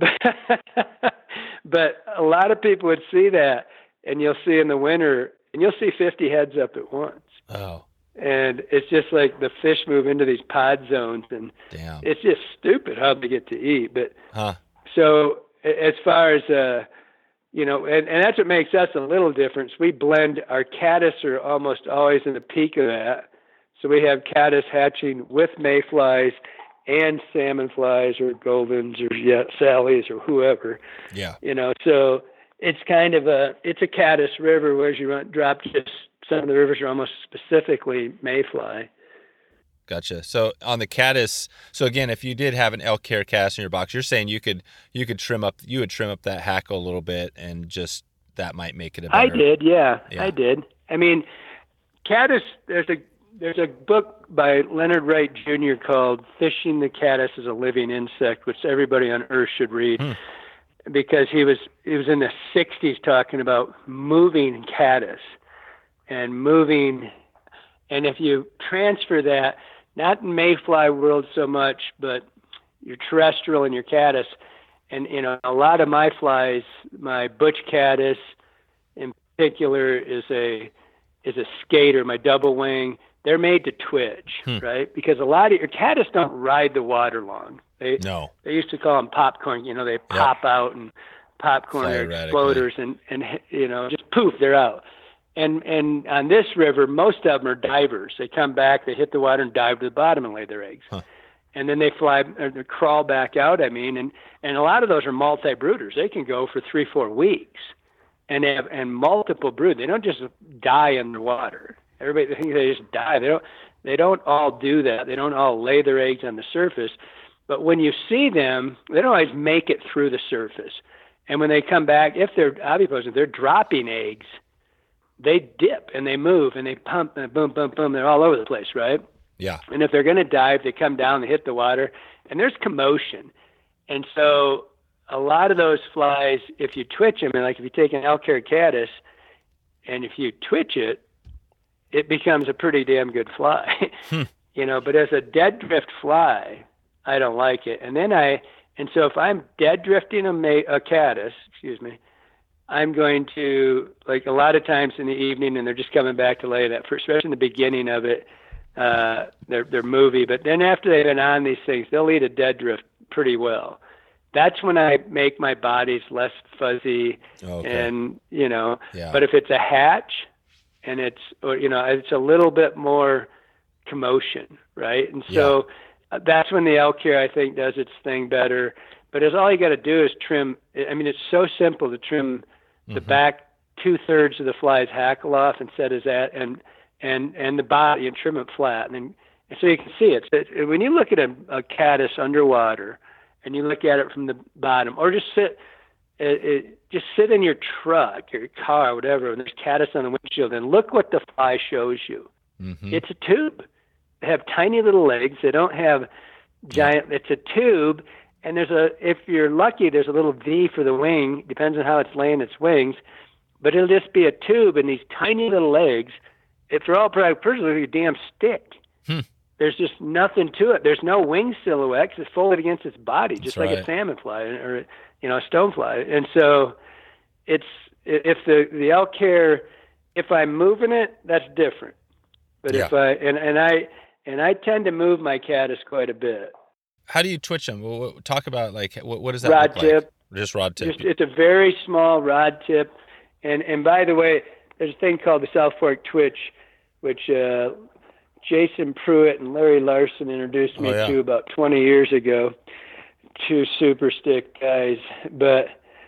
But a lot of people would see that, and you'll see in the winter, and you'll see 50 heads up at once. Oh. And it's just like the fish move into these pod zones, and it's just stupid how they get to eat. But so as far as and that's what makes us a little different. We blend. Our caddis are almost always in the peak of that. So we have caddis hatching with mayflies and salmon flies or goldens or sallies or whoever. Yeah. So it's kind of it's a caddis river, whereas you drop just some of the rivers are almost specifically mayfly. Gotcha. So on the caddis, so again, if you did have an elk hair caddis in your box, you're saying you would trim up that hackle a little bit and just that might make it a I better... did, yeah. I did. I mean, caddis, there's a book by Leonard Wright Jr. called Fishing the Caddis as a Living Insect, which everybody on Earth should read, because he was in the 60s talking about moving caddis and moving. And if you transfer that, not in mayfly world so much, but your terrestrial and your caddis, and a lot of my flies, my butch caddis in particular is a skater, my double wing. They're made to twitch, right? Because a lot of your caddis don't ride the water long. They used to call them popcorn. They pop out, and popcorn are exploders, and just poof, they're out. And on this river, most of them are divers. They come back, they hit the water and dive to the bottom and lay their eggs. And then they fly or they crawl back out. And a lot of those are multi-brooders. They can go for 3-4 weeks and have multiple brood. They don't just die in the water. Everybody thinks they just die. They don't all do that. They don't all lay their eggs on the surface. But when you see them, they don't always make it through the surface. And when they come back, if they're ovipositor, they're dropping eggs. They dip and they move and they pump and boom, boom, boom. They're all over the place, right? Yeah. And if they're going to dive, they come down, they hit the water, and there's commotion. And so a lot of those flies, if you twitch them, and like if you take an elk-haired caddis, and if you twitch it, it becomes a pretty damn good fly. But as a dead drift fly, I don't like it. And so if I'm dead drifting a caddis, I'm going to, like a lot of times in the evening, and they're just coming back to lay that first, especially in the beginning of it, they're movie. But then after they've been on these things, they'll eat a dead drift pretty well. That's when I make my bodies less fuzzy, and But if it's a hatch, and it's a little bit more commotion, right? And so that's when the elk hair, I think, does its thing better. But all you got to do is trim. I mean, it's so simple to trim the back 2/3 of the fly's hackle off and set his and the body and trim it flat, and so you can see it. When you look at a caddis underwater, and you look at it from the bottom, or just sit in your truck or your car or whatever, and there's caddis on the windshield, and look what the fly shows you. It's a tube. They have tiny little legs. They don't have giant. It's a tube. And if you're lucky, there's a little V for the wing. Depends on how it's laying its wings. But it'll just be a tube and these tiny little legs. If they're all personally a damn stick. There's just nothing to it. There's no wing silhouette. It's folded against its body, just like a salmon fly or a stonefly. And so if the elk hair, if I'm moving it, that's different. But if I tend to move my caddis quite a bit. How do you twitch them? Talk about what does that rod look tip. Like? Just rod tip. It's a very small rod tip, and by the way, there's a thing called the South Fork twitch, which Jason Pruitt and Larry Larson introduced me to about 20 years ago. Two super stick guys, but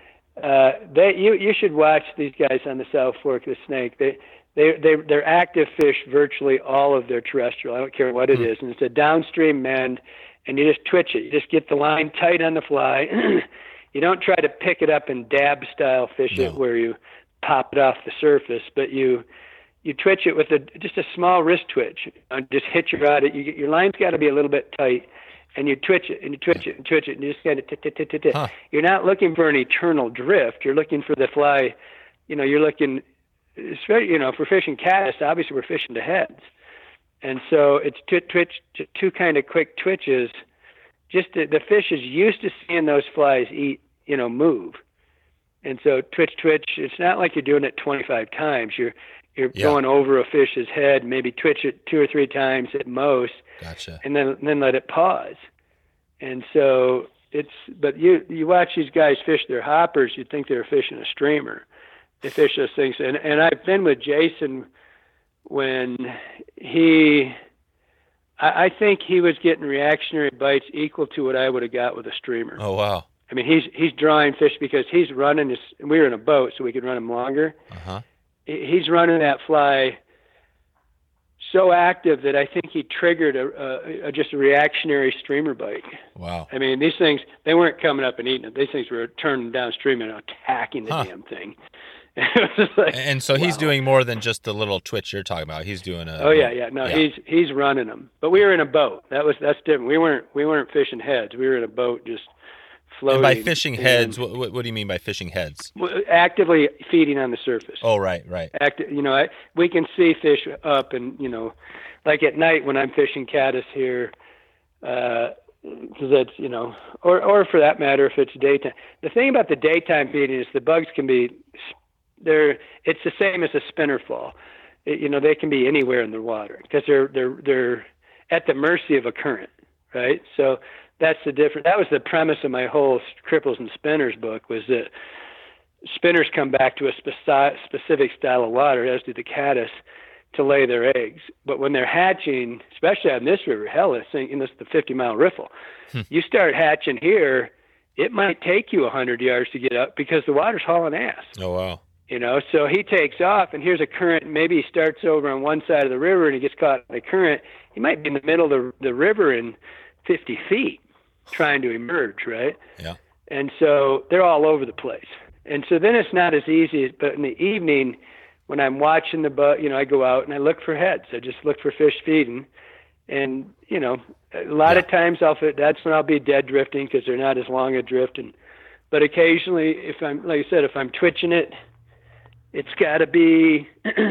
you should watch these guys on the South Fork of the Snake. They're active fish virtually all of their terrestrial. I don't care what it is, and it's a downstream mend. And you just twitch it. You just get the line tight on the fly. You don't try to pick it up and dab style fish it where you pop it off the surface, but you twitch it with just a small wrist twitch. Just hit your rod. Your line's got to be a little bit tight, and you twitch it and you twitch it and twitch it, and you just kind of You're not looking for an eternal drift. You're looking for the fly. You're looking, for fishing caddis. Obviously, we're fishing the heads. And so it's two kind of quick twitches. The fish is used to seeing those flies eat, move. And so twitch. It's not like you're doing it 25 times. You're going over a fish's head, maybe twitch it 2 or 3 times at most. Gotcha. And then let it pause. And so but you watch these guys fish their hoppers, you'd think they were fishing a streamer. They fish those things. And I've been with Jason when I think he was getting reactionary bites equal to what I would have got with a streamer. Oh, wow. I mean, he's drawing fish because he's running we were in a boat, so we could run him longer. He's running that fly so active that I think he triggered just a reactionary streamer bite. Wow. I mean, these things, they weren't coming up and eating it. These things were turning downstream and attacking the damn thing. It was like, and so he's doing more than just the little twitch you're talking about. He's doing a. Oh yeah. No, he's running them. But we were in a boat. That's different. We weren't fishing heads. We were in a boat just floating. And by fishing heads, what do you mean by fishing heads? Actively feeding on the surface. Oh, right. We can see fish up, and like at night when I'm fishing caddis here, because that's or for that matter, if it's daytime. The thing about the daytime feeding is the bugs can be it's the same as a spinner fall. They can be anywhere in the water because they're at the mercy of a current, right? So that's the difference. That was the premise of my whole Cripples and Spinners book, was that spinners come back to a specific style of water, as do the caddis, to lay their eggs. But when they're hatching, especially on this river, hell, this the 50-mile riffle, you start hatching here, it might take you 100 yards to get up because the water's hauling ass. Oh, wow. So he takes off, and here's a current. Maybe he starts over on one side of the river, and he gets caught in the current. He might be in the middle of the river in 50 feet trying to emerge, right? Yeah. And so they're all over the place. And so then it's not as easy. But in the evening, when I'm watching the boat, I go out and I look for heads. I just look for fish feeding. And, a lot of times that's when I'll be dead drifting because they're not as long a drift. But occasionally, if I'm twitching it, it's got to be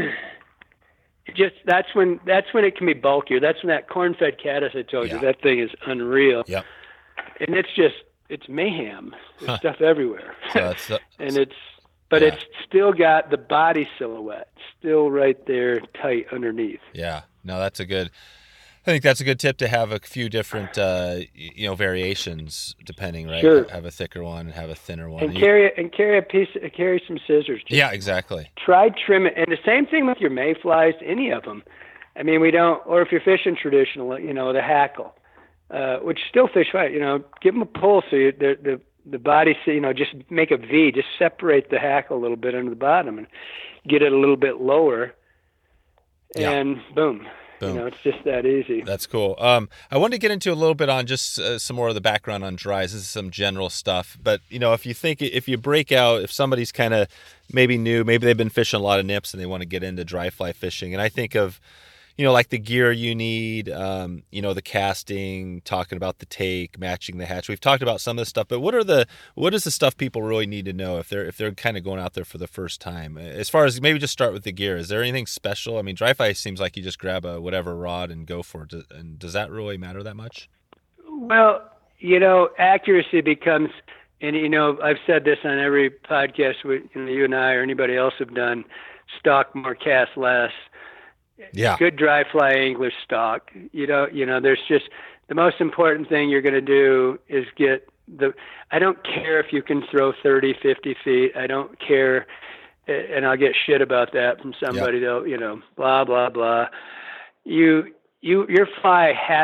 that's when it can be bulkier. That's when that corn-fed caddis I told you, that thing is unreal. Yep. And it's mayhem. There's stuff everywhere. So it's still got the body silhouette still right there tight underneath. Yeah. No, I think that's a good tip, to have a few different, variations depending, right? Sure. Have a thicker one, have a thinner one. And carry some scissors. Yeah, exactly. Try trim it. And the same thing with your mayflies, any of them. I mean, or if you're fishing traditional, the hackle, which still fish right, give them a pull so the body, just make a V, just separate the hackle a little bit under the bottom and get it a little bit lower, and boom. It's just that easy. That's cool. I wanted to get into a little bit on just some more of the background on dries. This is some general stuff. But, if you break out, if somebody's kind of maybe new, maybe they've been fishing a lot of nips and they want to get into dry fly fishing. And I think of, like the gear you need, the casting, talking about the take, matching the hatch. We've talked about some of this stuff, but what is the stuff people really need to know if they're kind of going out there for the first time? As far as, maybe just start with the gear. Is there anything special? I mean, dry fly seems like you just grab a whatever rod and go for it. And does that really matter that much? Well, accuracy becomes, and I've said this on every podcast with you and I or anybody else have done, stock more, cast less. Yeah. Good dry fly angler stock. There's just, the most important thing you're going to do is I don't care if you can throw 30, 50 feet. I don't care. And I'll get shit about that from somebody, though, blah, blah, blah. Your fly has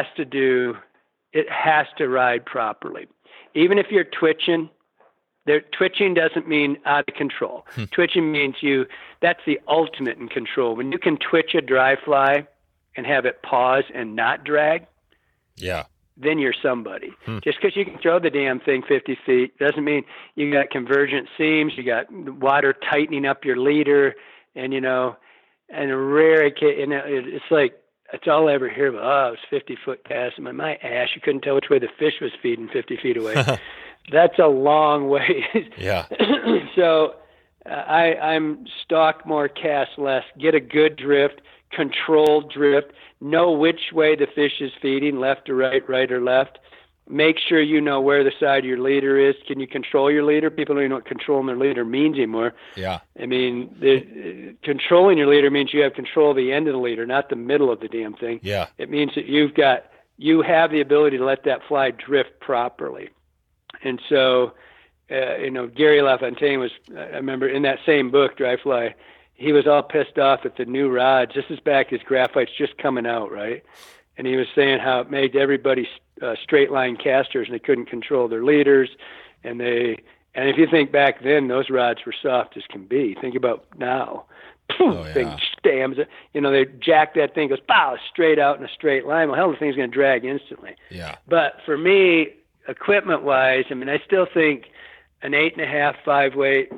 to ride properly. Even if you're twitching, twitching doesn't mean out of control. Twitching means that's the ultimate in control. When you can twitch a dry fly and have it pause and not drag, then you're somebody. Just because you can throw the damn thing 50 feet doesn't mean you got convergent seams, you got water tightening up your leader, and and a rare occasion, it's like, that's all I ever hear about. It was 50-foot cast. My ass, you couldn't tell which way the fish was feeding 50 feet away. That's a long way. Yeah. So I'm stock more, cast less. Get a good drift, controlled drift. Know which way the fish is feeding, left or right or left. Make sure you know where the side of your leader is. Can you control your leader? People don't even know what controlling their leader means anymore. Yeah. I mean, controlling your leader means you have control of the end of the leader, not the middle of the damn thing. Yeah. It means that you have the ability to let that fly drift properly. And so, Gary LaFontaine was, I remember in that same book, Dry Fly, he was all pissed off at the new rods. This is back as graphite's just coming out, right? And he was saying how it made everybody straight line casters and they couldn't control their leaders. And if you think back then, those rods were soft as can be. Think about now. Thing stams it. They jack that thing, goes, pow, straight out in a straight line. Well, hell, the thing's going to drag instantly. Yeah. But for me, equipment-wise, I mean, I still think an 8.5 5-weight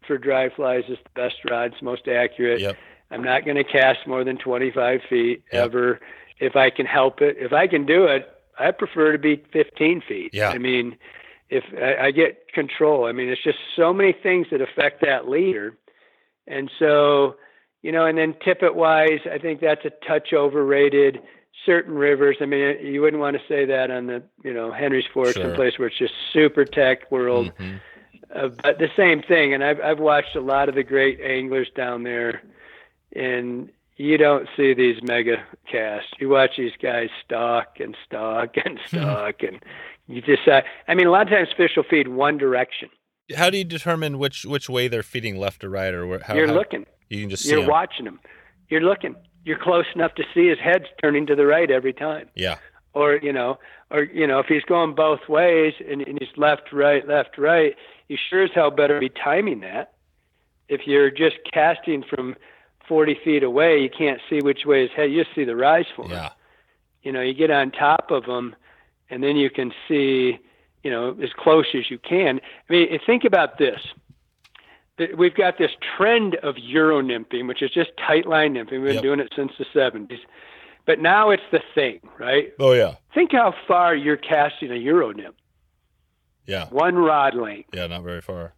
for dry flies is the best rod. It's most accurate. Yep. I'm not going to cast more than 25 feet Yep. ever if I can help it. If I can do it, I prefer to be 15 feet. Yeah. I mean, if I get control, I mean, it's just so many things that affect that leader. And so, you know, and then tippet wise, I think that's a touch overrated. Certain rivers, I mean, you wouldn't want to say that on the, you know, Henry's Fork, Sure. someplace where it's just super tech world. But the same thing, and I've watched a lot of the great anglers down there, and you don't see these mega casts. You watch these guys stalk and stalk and stalk, and you just, I mean, a lot of times fish will feed one direction. How do you determine which way they're feeding, left or right, or how? You're looking. You can just see You're 'em. watching them. You're looking. You're close enough to see his head's turning to the right every time. Yeah. Or if he's going both ways and he's left, right, you sure as hell better be timing that. If you're just casting from 40 feet away, you can't see which way his head, you just see the rise for him. Yeah. You know, you get on top of him and then you can see, you know, as close as you can. I mean, think about this. We've got this trend of Euro nymphing, which is just tight line nymphing. We've been doing it since the 70s. But now it's the thing, right? Oh, yeah. Think how far you're casting a Euro nymph. Yeah. One rod length. Yeah, not very far.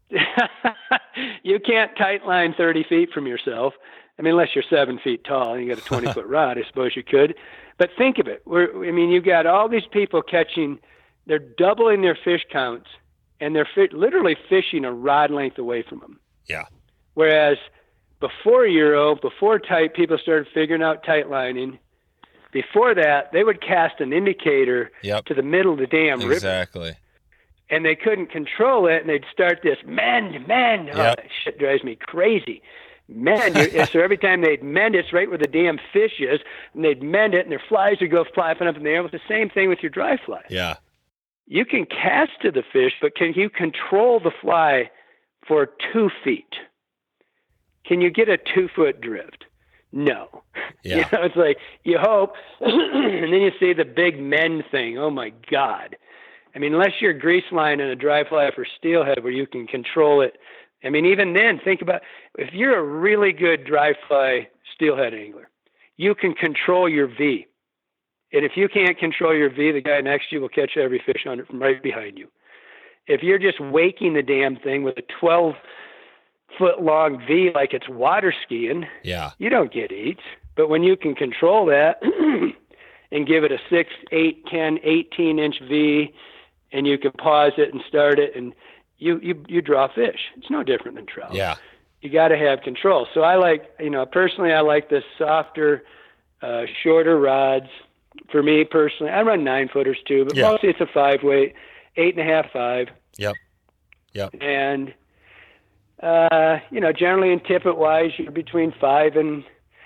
You can't tight line 30 feet from yourself. I mean, unless you're 7 feet tall and you got a 20-foot rod, I suppose you could. But think of it. You've got all these people catching, they're doubling their fish counts, and they're literally fishing a rod length away from them. Yeah. Whereas before Euro, before tight, people started figuring out tight lining. Before that, they would cast an indicator to the middle of the damn river. Exactly. And they couldn't control it, and they'd start this, mend. Yep. Oh, that shit drives me crazy. Mend. So every time they'd mend, it's right where the damn fish is, and they'd mend it, and their flies would go flapping up in the air. It was the same thing with your dry fly. Yeah. You can cast to the fish, but can you control the fly for 2 feet? Can you get a 2-foot drift? No. Yeah. You know, it's like you hope, and then you see the big mend thing. Oh my God. I mean, unless you're grease line and a dry fly for steelhead where you can control it. I mean, even then, think about if you're a really good dry fly steelhead angler, you can control your V. And if you can't control your V, the guy next to you will catch every fish on it from right behind you. If you're just waking the damn thing with a 12-foot long V like it's water skiing, you don't get eats. But when you can control that and give it a 6, 8, 10, 18-inch V, and you can pause it and start it, and you draw fish. It's no different than trout. Yeah. You got to have control. So I like, personally, I like the softer, shorter rods. For me personally, I run 9-footers too, but mostly it's a 5-weight, 8.5, 5. Yep. And, generally in tippet wise, you're between 5 and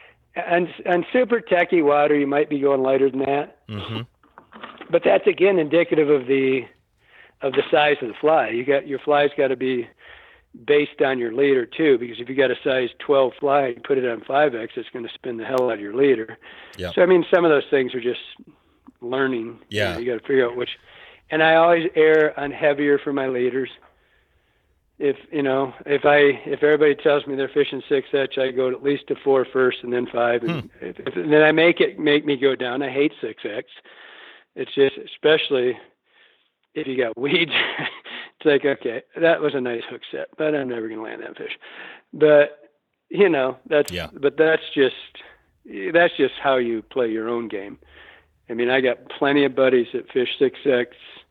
super techie water, you might be going lighter than that. Mm-hmm. But that's again indicative of the size of the fly. Your fly's got to be based on your leader too, because if you got a size 12 fly and put it on 5X, it's going to spin the hell out of your leader. Yep. So I mean, some of those things are just learning. Yeah. You got to figure out which. And I always err on heavier for my leaders. If everybody tells me they're fishing 6X, I go at least to 4 first and then 5, and then I make me go down. I hate 6X. It's just, especially if you got weeds, it's like, okay, that was a nice hook set, but I'm never going to land that fish. But that's just how you play your own game. I mean, I got plenty of buddies that fish 6X,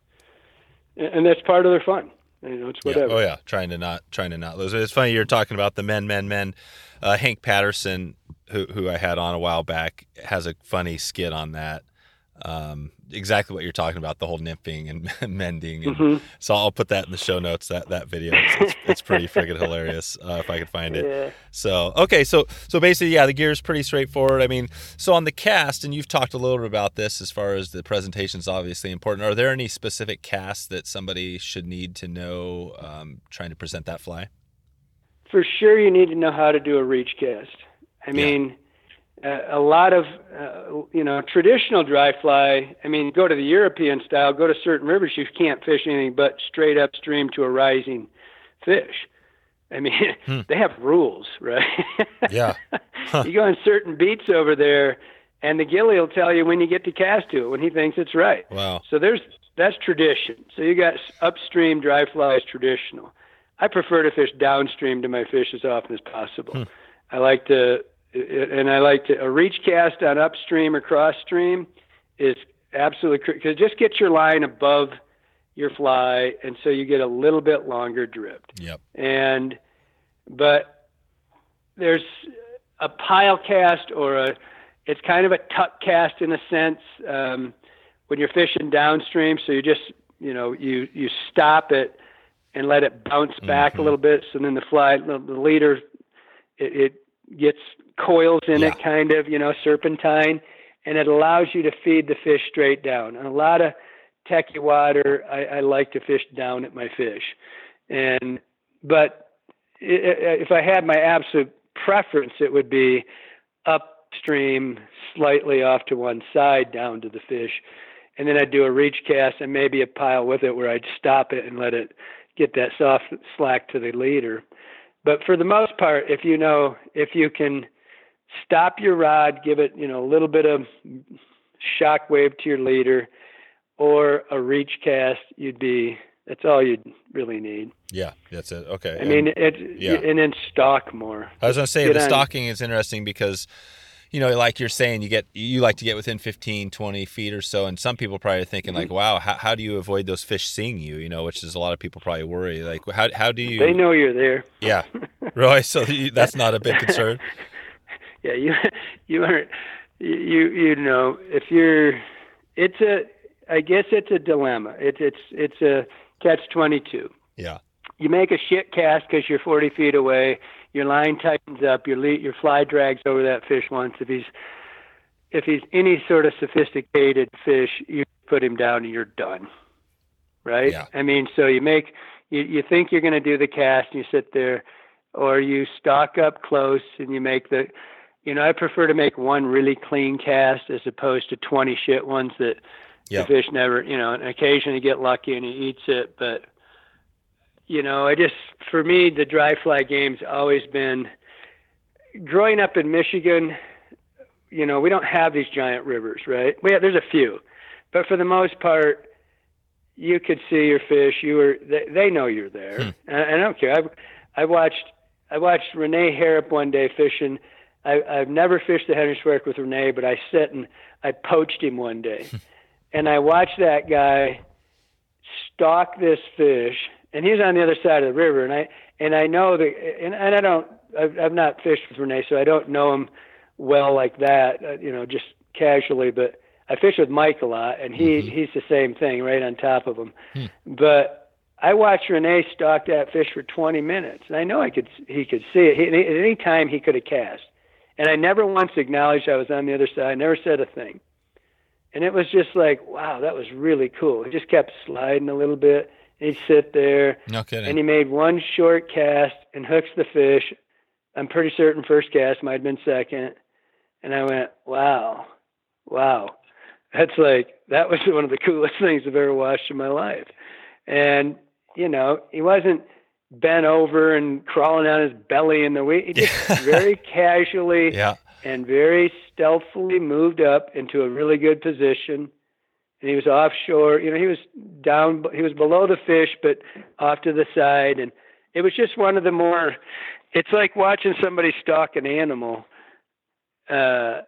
and that's part of their fun. It's whatever. Yeah. Oh yeah, trying to not lose. It's funny you're talking about the men. Hank Patterson, who I had on a while back, has a funny skit on that. Exactly what you're talking about, the whole nymphing and mending. And so I'll put that in the show notes, that video. It's pretty friggin' hilarious if I could find it. Yeah. So, okay. So basically, the gear is pretty straightforward. I mean, so on the cast, and you've talked a little bit about this as far as the presentation is obviously important. Are there any specific casts that somebody should need to know trying to present that fly? For sure, you need to know how to do a reach cast. I mean, a lot of, traditional dry fly, I mean, go to the European style, go to certain rivers, you can't fish anything but straight upstream to a rising fish. I mean, they have rules, right? Yeah. Huh. You go on certain beats over there, and the ghillie will tell you when you get to cast to it, when he thinks it's right. Wow. So that's tradition. So you got upstream dry fly is traditional. I prefer to fish downstream to my fish as often as possible. I like to a reach cast on upstream or cross stream is absolutely, because it just gets your line above your fly, and so you get a little bit longer drift. Yep. But there's a pile cast it's kind of a tuck cast in a sense when you're fishing downstream. So you just, you stop it and let it bounce back a little bit. So then the leader, it gets coils in it, kind of, serpentine, and it allows you to feed the fish straight down. And a lot of techie water, I like to fish down at my fish. But if I had my absolute preference, it would be upstream, slightly off to one side down to the fish. And then I'd do a reach cast and maybe a pile with it where I'd stop it and let it get that soft slack to the leader. But for the most part, if you can stop your rod, give it, a little bit of shock wave to your leader or a reach cast, that's all you'd really need. Yeah, that's it. Okay. And then stalk more. I was going to say the stalking is interesting because, like you're saying, you like to get within 15, 20 feet or so. And some people probably are thinking like, wow, how do you avoid those fish seeing you? Which is a lot of people probably worry. Like, how do you? They know you're there. Yeah. Really? So that's not a big concern. Yeah. I guess it's a dilemma. It's a catch-22. Yeah. You make a shit cast because you're 40 feet away. Your line tightens up. Your fly drags over that fish once. If he's any sort of sophisticated fish, you put him down and you're done. Right? Yeah. I mean, so you think you're going to do the cast and you sit there, or you stalk up close and you make I prefer to make one really clean cast as opposed to 20 shit ones that the fish never, and occasionally you get lucky and he eats it. But, for me, the dry fly game's always been, growing up in Michigan, we don't have these giant rivers, right? There's a few, but for the most part, you could see your fish. They know you're there. I don't care. I watched Renee Harrop one day fishing. I've never fished the Hennigswerk with Renee, but I sit and I poached him one day. And I watched that guy stalk this fish, and he's on the other side of the river. And I know that, I've not fished with Renee, so I don't know him well like that, just casually. But I fish with Mike a lot, and he's the same thing, right on top of him. But I watched Renee stalk that fish for 20 minutes, and I know he could see it. At any time he could have cast. And I never once acknowledged I was on the other side. I never said a thing. And it was just like, wow, that was really cool. He just kept sliding a little bit. And he'd sit there. No kidding. And he made one short cast and hooks the fish. I'm pretty certain first cast might have been second. And I went, wow. That was one of the coolest things I've ever watched in my life. And, he wasn't bent over and crawling on his belly in the weed. He just very casually and very stealthily moved up into a really good position. And he was offshore. He was below the fish, but off to the side. And it was just one of the more, it's like watching somebody stalk an animal, that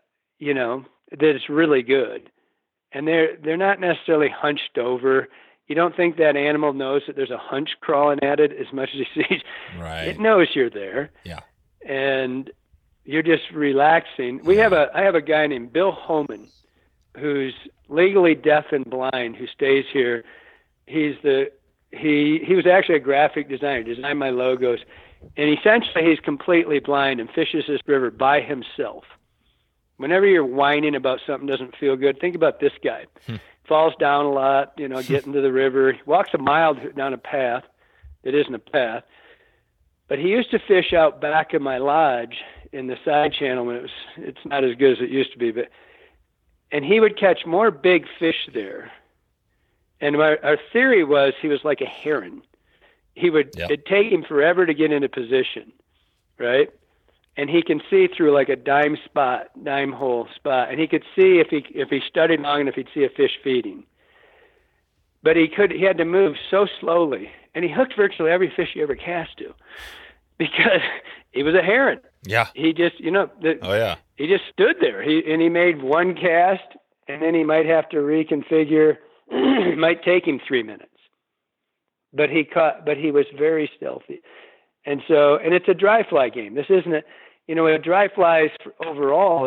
is really good. And they're not necessarily hunched over. You don't think that animal knows that there's a hunch crawling at it as much as he sees. Right. It knows you're there. Yeah. And you're just relaxing. I have a guy named Bill Homan, who's legally deaf and blind, who stays here. He was actually a graphic designer, designed my logos. And essentially he's completely blind and fishes this river by himself. Whenever you're whining about something doesn't feel good, think about this guy. Falls down a lot, getting to the river. He walks a mile down a path that isn't a path. But he used to fish out back of my lodge in the side channel when it's not as good as it used to be. And he would catch more big fish there. And our theory was he was like a heron. it'd take him forever to get into position, right? And he can see through like a dime hole spot, and he could see if he studied long enough, he'd see a fish feeding. But he had to move so slowly, and he hooked virtually every fish he ever cast to, because he was a heron. Yeah. He just, he just stood there. He made one cast, and then he might have to reconfigure. It might take him 3 minutes. But he was very stealthy. And it's a dry fly game. This isn't with dry flies overall,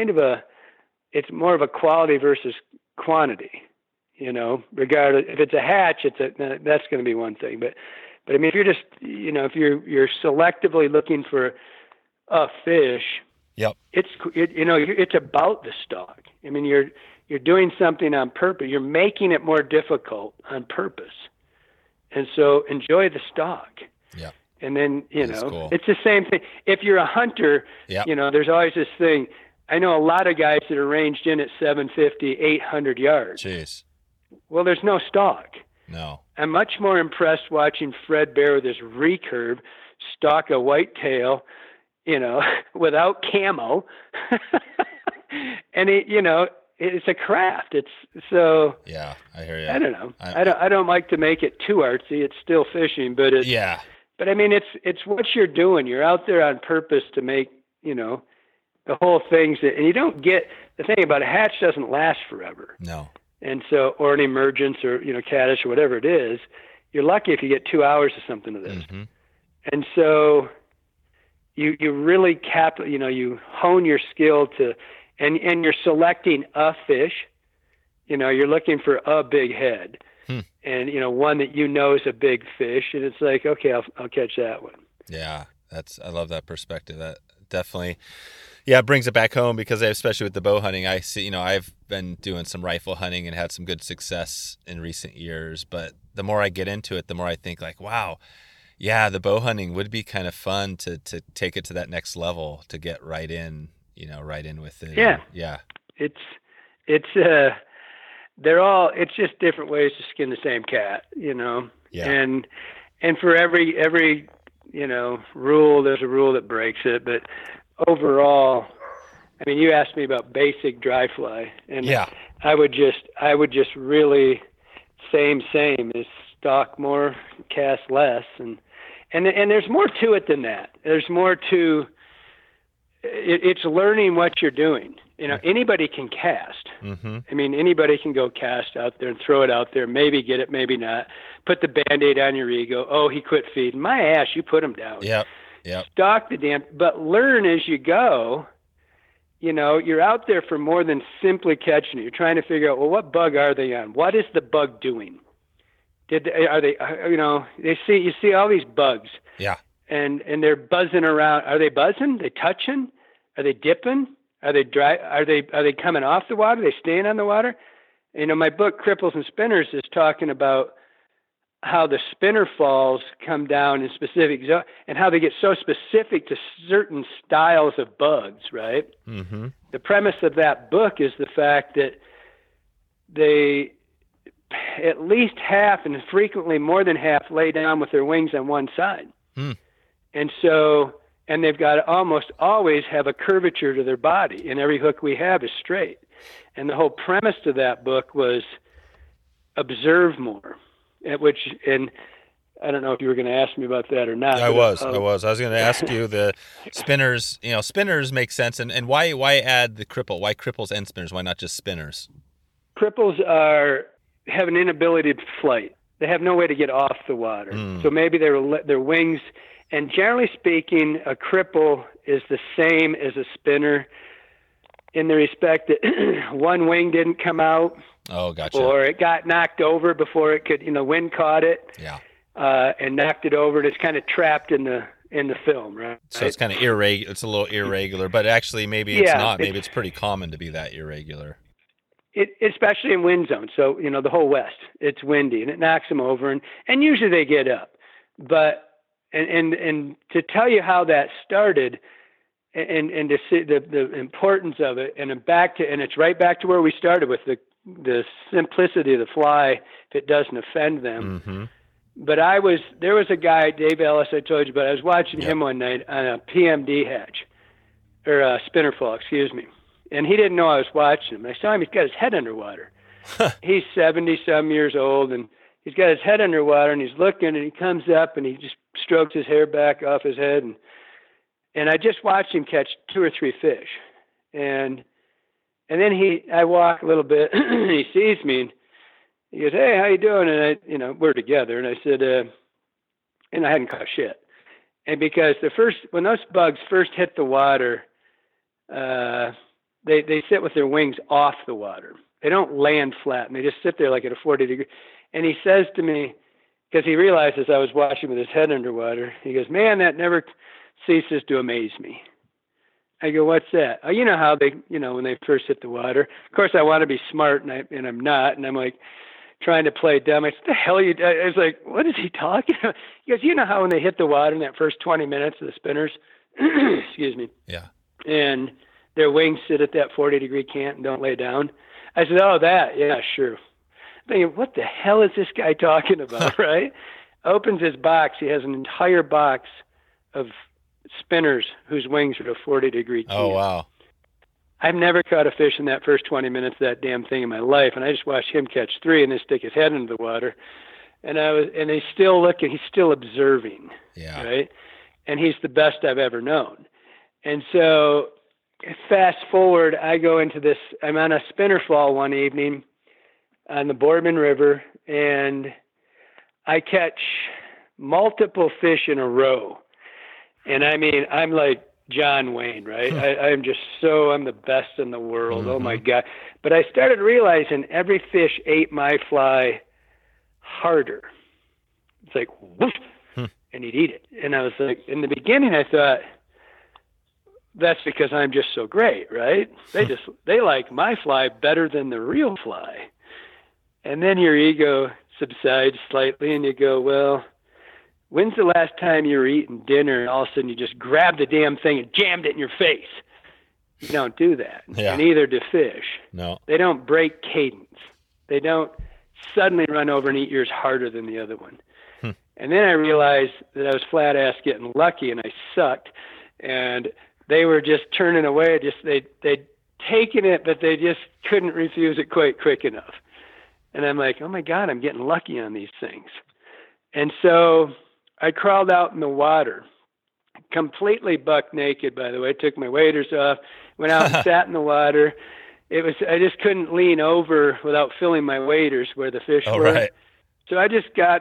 it's more of a quality versus quantity. Regardless, if it's a hatch, that's going to be one thing. But I mean, if you're just, if you're selectively looking for a fish, yep, it's about the stock. I mean, you're doing something on purpose. You're making it more difficult on purpose. And so enjoy the stock. Yeah. And then, cool. It's the same thing. If you're a hunter, yep, there's always this thing. I know a lot of guys that are ranged in at 750, 800 yards. Jeez. Well, there's no stock. No. I'm much more impressed watching Fred Bear with his recurve stalk a whitetail, without camo. And it's a craft. It's so. Yeah, I hear you. I don't know. I don't like to make it too artsy. It's still fishing, but it's. Yeah. But I mean, it's what you're doing. You're out there on purpose to make the whole things that, and you don't get the thing about a hatch doesn't last forever. No. And so, or an emergence, or caddis, or whatever it is, you're lucky if you get 2 hours of something of this. Mm-hmm. And so, you really you hone your skill to, and you're selecting a fish. You're looking for a big head, and one that is a big fish, and it's like, okay, I'll catch that one. Yeah, I love that perspective. That definitely. Yeah, it brings it back home because especially with the bow hunting, I see, I've been doing some rifle hunting and had some good success in recent years. But the more I get into it, the more I think like, wow, yeah, the bow hunting would be kind of fun to take it to that next level, to get right in with it. Yeah. Yeah. It's just different ways to skin the same cat, Yeah. And for every rule, there's a rule that breaks it. But overall, I mean, you asked me about basic dry fly, and yeah, I would just really same is stalk more, cast less, and there's more to it than that. There's more to it's learning what you're doing. Anybody can cast. Mm-hmm. I mean, anybody can go cast out there and throw it out there, maybe get it, maybe not. Put the Band-Aid on your ego. Oh, he quit feeding. My ass, you put him down. Yep. Stalk the damn, but learn as you go. You're out there for more than simply catching it. You're trying to figure out, well, what bug are they on? What is the bug doing? You see all these bugs. Yeah. And they're buzzing around. Are they buzzing? Are they touching? Are they dipping? Are they dry? Are they coming off the water? Are they staying on the water? My book Cripples and Spinners is talking about how the spinner falls come down in specific zones, and how they get so specific to certain styles of bugs, right? Mm-hmm. The premise of that book is the fact that they, at least half and frequently more than half, lay down with their wings on one side. And they've got to almost always have a curvature to their body, and every hook we have is straight. And the whole premise to that book was observe more. And I don't know if you were going to ask me about that or not. I was going to ask you the spinners. Spinners make sense, and why add the cripple? Why cripples and spinners? Why not just spinners? Cripples have an inability to flight. They have no way to get off the water. So maybe their wings. And generally speaking, a cripple is the same as a spinner in the respect that one wing didn't come out. Oh, gotcha. Or it got knocked over before it could, wind caught it. Yeah. And knocked it over, and it's kind of trapped in the film, right? So it's kind of irregular. It's a little irregular, but actually maybe it's not. Maybe it's pretty common to be that irregular. Especially in wind zones. So, the whole West, it's windy, and it knocks them over, and usually they get up. But and to tell you how that started, and to see the importance of it, and it's right back to where we started with the simplicity of the fly, if it doesn't offend them. But there was a guy, Dave Ellis, I told you about. I was watching him one night on a PMD hatch, or a spinner fall, excuse me. And he didn't know I was watching him. I saw him, he's got his head underwater. He's 70-some years old, and he's got his head underwater, and he's looking, and he comes up, and he just strokes his hair back off his head. And I just watched him catch 2 or 3 fish. And then I walk a little bit, and he sees me, and he goes, "Hey, how you doing?" And we're together, and I said, and I hadn't caught shit. And because when those bugs first hit the water, they sit with their wings off the water. They don't land flat, and they just sit there like at a 40 degree. And he says to me, because he realizes I was watching with his head underwater, he goes, "Man, that never ceases to amaze me." I go, "What's that?" "Oh, you know how they, when they first hit the water." Of course, I want to be smart, and I'm not. And I'm like trying to play dumb. I said, "The hell you?" I was like, "What is he talking about?" He goes, "You know how when they hit the water in that first 20 minutes of the spinners, excuse me, yeah, and their wings sit at that 40 degree cant and don't lay down." I said, "Oh, that, yeah, sure." I'm thinking, what the hell is this guy talking about, right? Opens his box. He has an entire box of spinners whose wings are at a 40 degree cant. Oh, wow. I've never caught a fish in that first 20 minutes of that damn thing in my life, and I just watched him catch 3 and then stick his head into the water. And he's still looking, he's still observing, right? And he's the best I've ever known. And so fast forward, I go into this, I'm on a spinner fall one evening on the Boardman River, and I catch multiple fish in a row. And I mean, I'm like John Wayne, right? I'm the best in the world. Mm-hmm. Oh my God. But I started realizing every fish ate my fly harder. It's like, whoosh, and he'd eat it. And I was like, in the beginning, I thought, that's because I'm just so great, right? They like my fly better than the real fly. And then your ego subsides slightly and you go, well, when's the last time you were eating dinner and all of a sudden you just grabbed the damn thing and jammed it in your face? You don't do that. Yeah. And neither do fish. No. They don't break cadence. They don't suddenly run over and eat yours harder than the other one. And then I realized that I was flat ass getting lucky and I sucked. And they were just turning away. They'd taken it, but they just couldn't refuse it quite quick enough. And I'm like, oh my God, I'm getting lucky on these things. And so I crawled out in the water, completely buck naked, by the way, took my waders off, went out and sat in the water. I just couldn't lean over without filling my waders where the fish were. Right. So I just got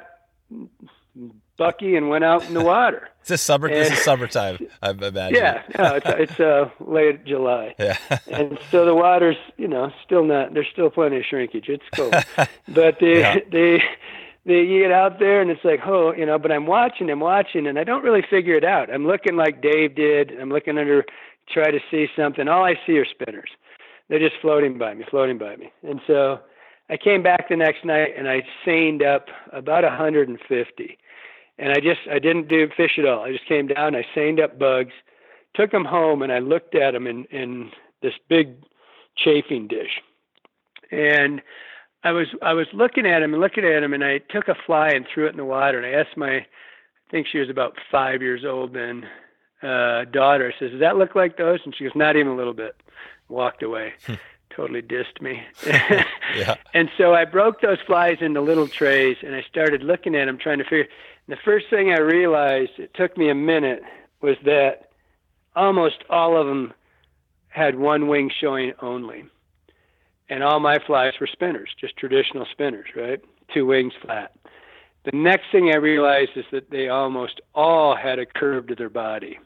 bucky and went out in the water. This is summertime, I imagine. Yeah, no, it's late July. Yeah. And so the water's, still there's still plenty of shrinkage. It's cold. But you get out there and it's like, but I'm watching, and I don't really figure it out. I'm looking like Dave did. I'm looking under, try to see something. All I see are spinners. They're just floating by me. And so I came back the next night and I seined up about 150. And I didn't do fish at all. I just came down, I seined up bugs, took them home, and I looked at them in this big chafing dish. And I was looking at them, and I took a fly and threw it in the water. And I asked I think she was about 5 years old then, daughter, I says, does that look like those? And she goes, not even a little bit. Walked away. Totally dissed me. Yeah. And so I broke those flies into little trays, and I started looking at them, trying to figure. And the first thing I realized, it took me a minute, was that almost all of them had one wing showing only. And all my flies were spinners, just traditional spinners, right? 2 wings flat. The next thing I realized is that they almost all had a curve to their body.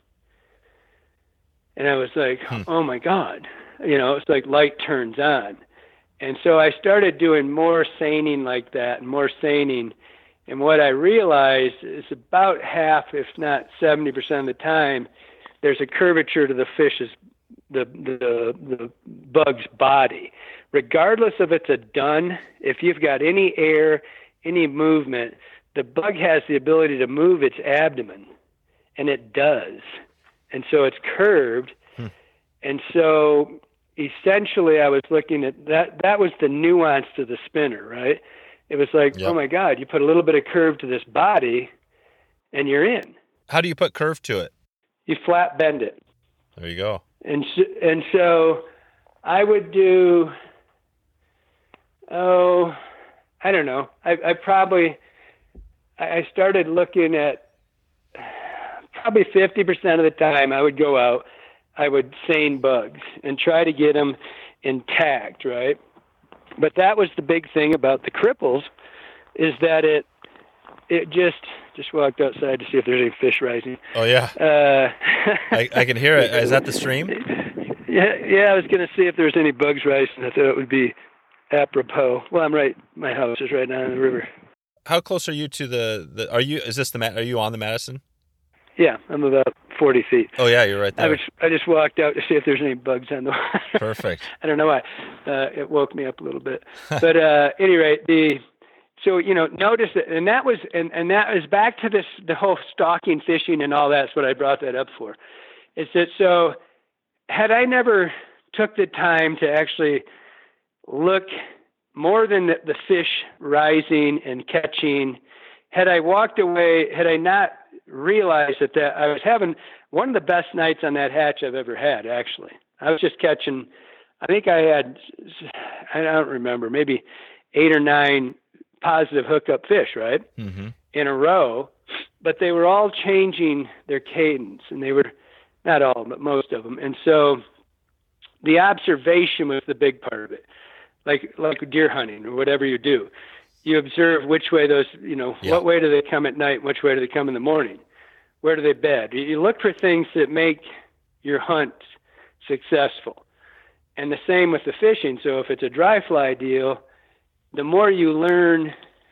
And I was like, oh my God. It's like light turns on. And so I started doing more seining like that and more seining. And what I realized is about half, if not 70% of the time, there's a curvature to the fish's, the bug's body. Regardless if it's a dun, if you've got any air, any movement, the bug has the ability to move its abdomen, and it does. And so it's curved. And so essentially I was looking at that was the nuance to the spinner, right? It was like, Yep. oh my God, you put a little bit of curve to this body and you're in. How do you put curve to it? You flat bend it. There you go. And so I would do, I don't know. I started looking at probably 50% of the time I would go out, I would seine bugs and try to get them intact, right? But that was the big thing about the cripples, is that it just walked outside to see if there's any fish rising. Oh, yeah. I can hear it. Is that the stream? Yeah, I was going to see if there's any bugs rising. I thought it would be apropos. Well, my house is right down on the river. How close are you to are you on the Madison? Yeah, I'm about 40 feet. Oh, yeah, you're right there. I just walked out to see if there's any bugs on the water. Perfect. I don't know why. It woke me up a little bit. But at any rate, so, notice that, and that was back to the whole stalking fishing and all that's what I brought that up for. Is that so had I never took the time to actually look more than the fish rising and catching, had I walked away, had I not realized that I was having one of the best nights on that hatch I've ever had, actually. I was just catching, I think I don't remember, maybe 8 or 9 positive hookup fish, right? Mm-hmm. In a row, but they were all changing their cadence, and they were, not all, but most of them. And so the observation was the big part of it. Like deer hunting or whatever you do. You observe which way those, what way do they come at night, which way do they come in the morning? Where do they bed? You look for things that make your hunt successful. And the same with the fishing. So if it's a dry fly deal, the more you learn,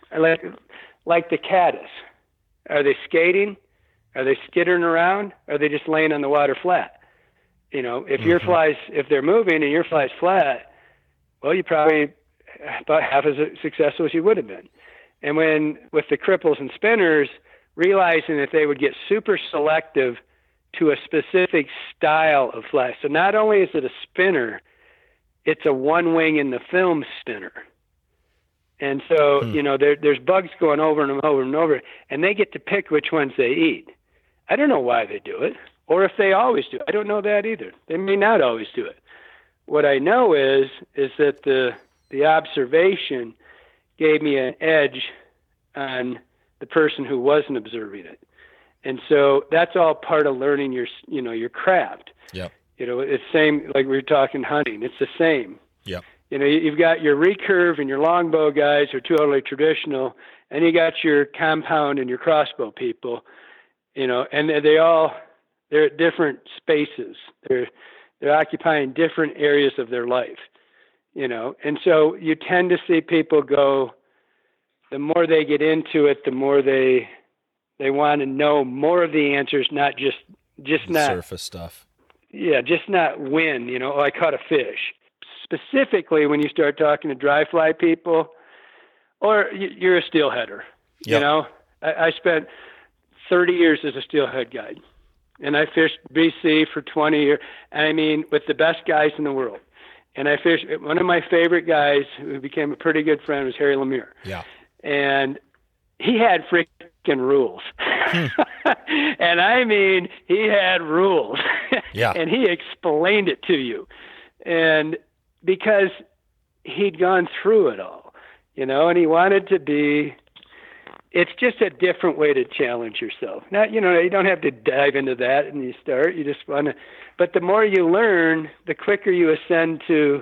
like the caddis, are they skating? Are they skittering around? Are they just laying on the water flat? If your flies, if they're moving and your fly's flat, well, you probably about half as successful as you would have been. And with the cripples and spinners, realizing that they would get super selective to a specific style of fly. So not only is it a spinner, it's a one wing in the film spinner. And so, there's bugs going over and over and over, and they get to pick which ones they eat. I don't know why they do it, or if they always do. I don't know that either. They may not always do it. What I know is that the observation gave me an edge on the person who wasn't observing it. And so that's all part of learning your craft. Yep. It's same, like we were talking hunting. It's the same. Yep. You've got your recurve and your longbow guys who are totally traditional, and you got your compound and your crossbow people, and they're at different spaces. They're occupying different areas of their life, and so you tend to see people go, the more they get into it, the more they want to know more of the answers, not just not surface stuff. Yeah, just not win, I caught a fish. Specifically when you start talking to dry fly people, or you're a steelheader, Yep. I spent 30 years as a steelhead guide, and I fished BC for 20 years. I mean, with the best guys in the world. And I fished, one of my favorite guys who became a pretty good friend was Harry Lemire. Yeah. And he had freaking rules. And I mean, he had rules. Yeah. And he explained it to you. And because he'd gone through it all, and he wanted to be, it's just a different way to challenge yourself. Not, you don't have to dive into that and you start, you just want to, but the more you learn, the quicker you ascend to,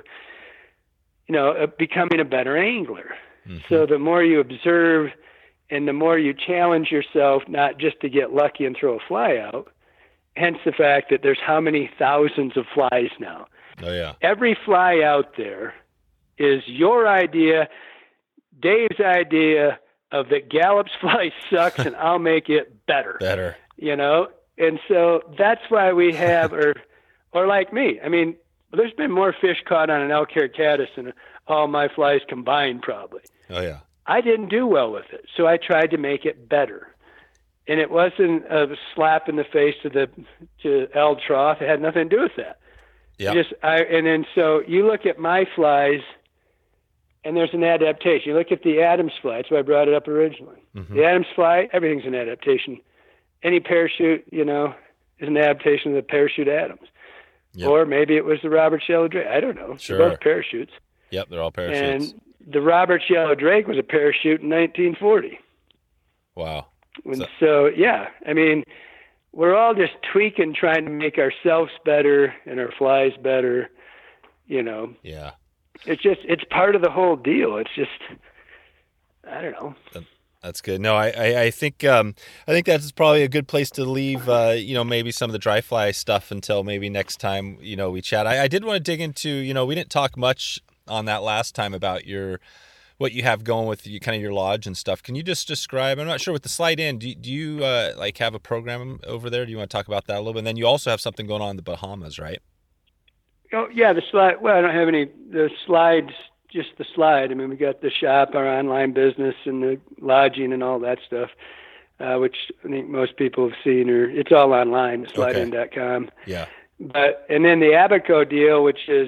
becoming a better angler. Mm-hmm. So the more you observe and the more you challenge yourself, not just to get lucky and throw a fly out, hence the fact that there's how many thousands of flies now. Oh, yeah. Every fly out there is your idea, Dave's idea of that Gallup's fly sucks and I'll make it better. Better. And so that's why we have, or like me, I mean, there's been more fish caught on an elk hair caddis than all my flies combined probably. Oh, yeah. I didn't do well with it, so I tried to make it better. And it wasn't a slap in the face to L trough. It had nothing to do with that. Yeah. And then so you look at my flies, and there's an adaptation. You look at the Adams fly. That's why I brought it up originally. Mm-hmm. The Adams fly, everything's an adaptation. Any parachute, is an adaptation of the parachute Adams. Yep. Or maybe it was the Roberts Yellow Drake. I don't know. Sure. They're both parachutes. Yep, they're all parachutes. And the Roberts Yellow Drake was a parachute in 1940. Wow. And so, yeah, I mean, we're all just tweaking, trying to make ourselves better and our flies better, Yeah. It's part of the whole deal. It's just, I don't know. That's good. No, I think that's probably a good place to leave, maybe some of the dry fly stuff until maybe next time, we chat. I did want to dig into, we didn't talk much on that last time about what you have going with kind of your lodge and stuff. Can you just describe, I'm not sure with the Slide In, do you have a program over there? Do you want to talk about that a little bit? And then you also have something going on in the Bahamas, right? Oh yeah, the slide. Well, I don't have the slides, just the slide. I mean, we got the shop, our online business, and the lodging and all that stuff, which I think most people have seen, or it's all online, slidein.com. Yeah. And then the Abaco deal, which is,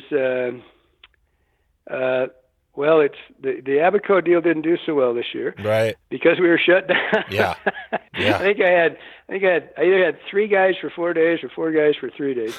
it's the Abaco deal didn't do so well this year, right? Because we were shut down. Yeah. I think I either had 3 guys for 4 days or 4 guys for 3 days.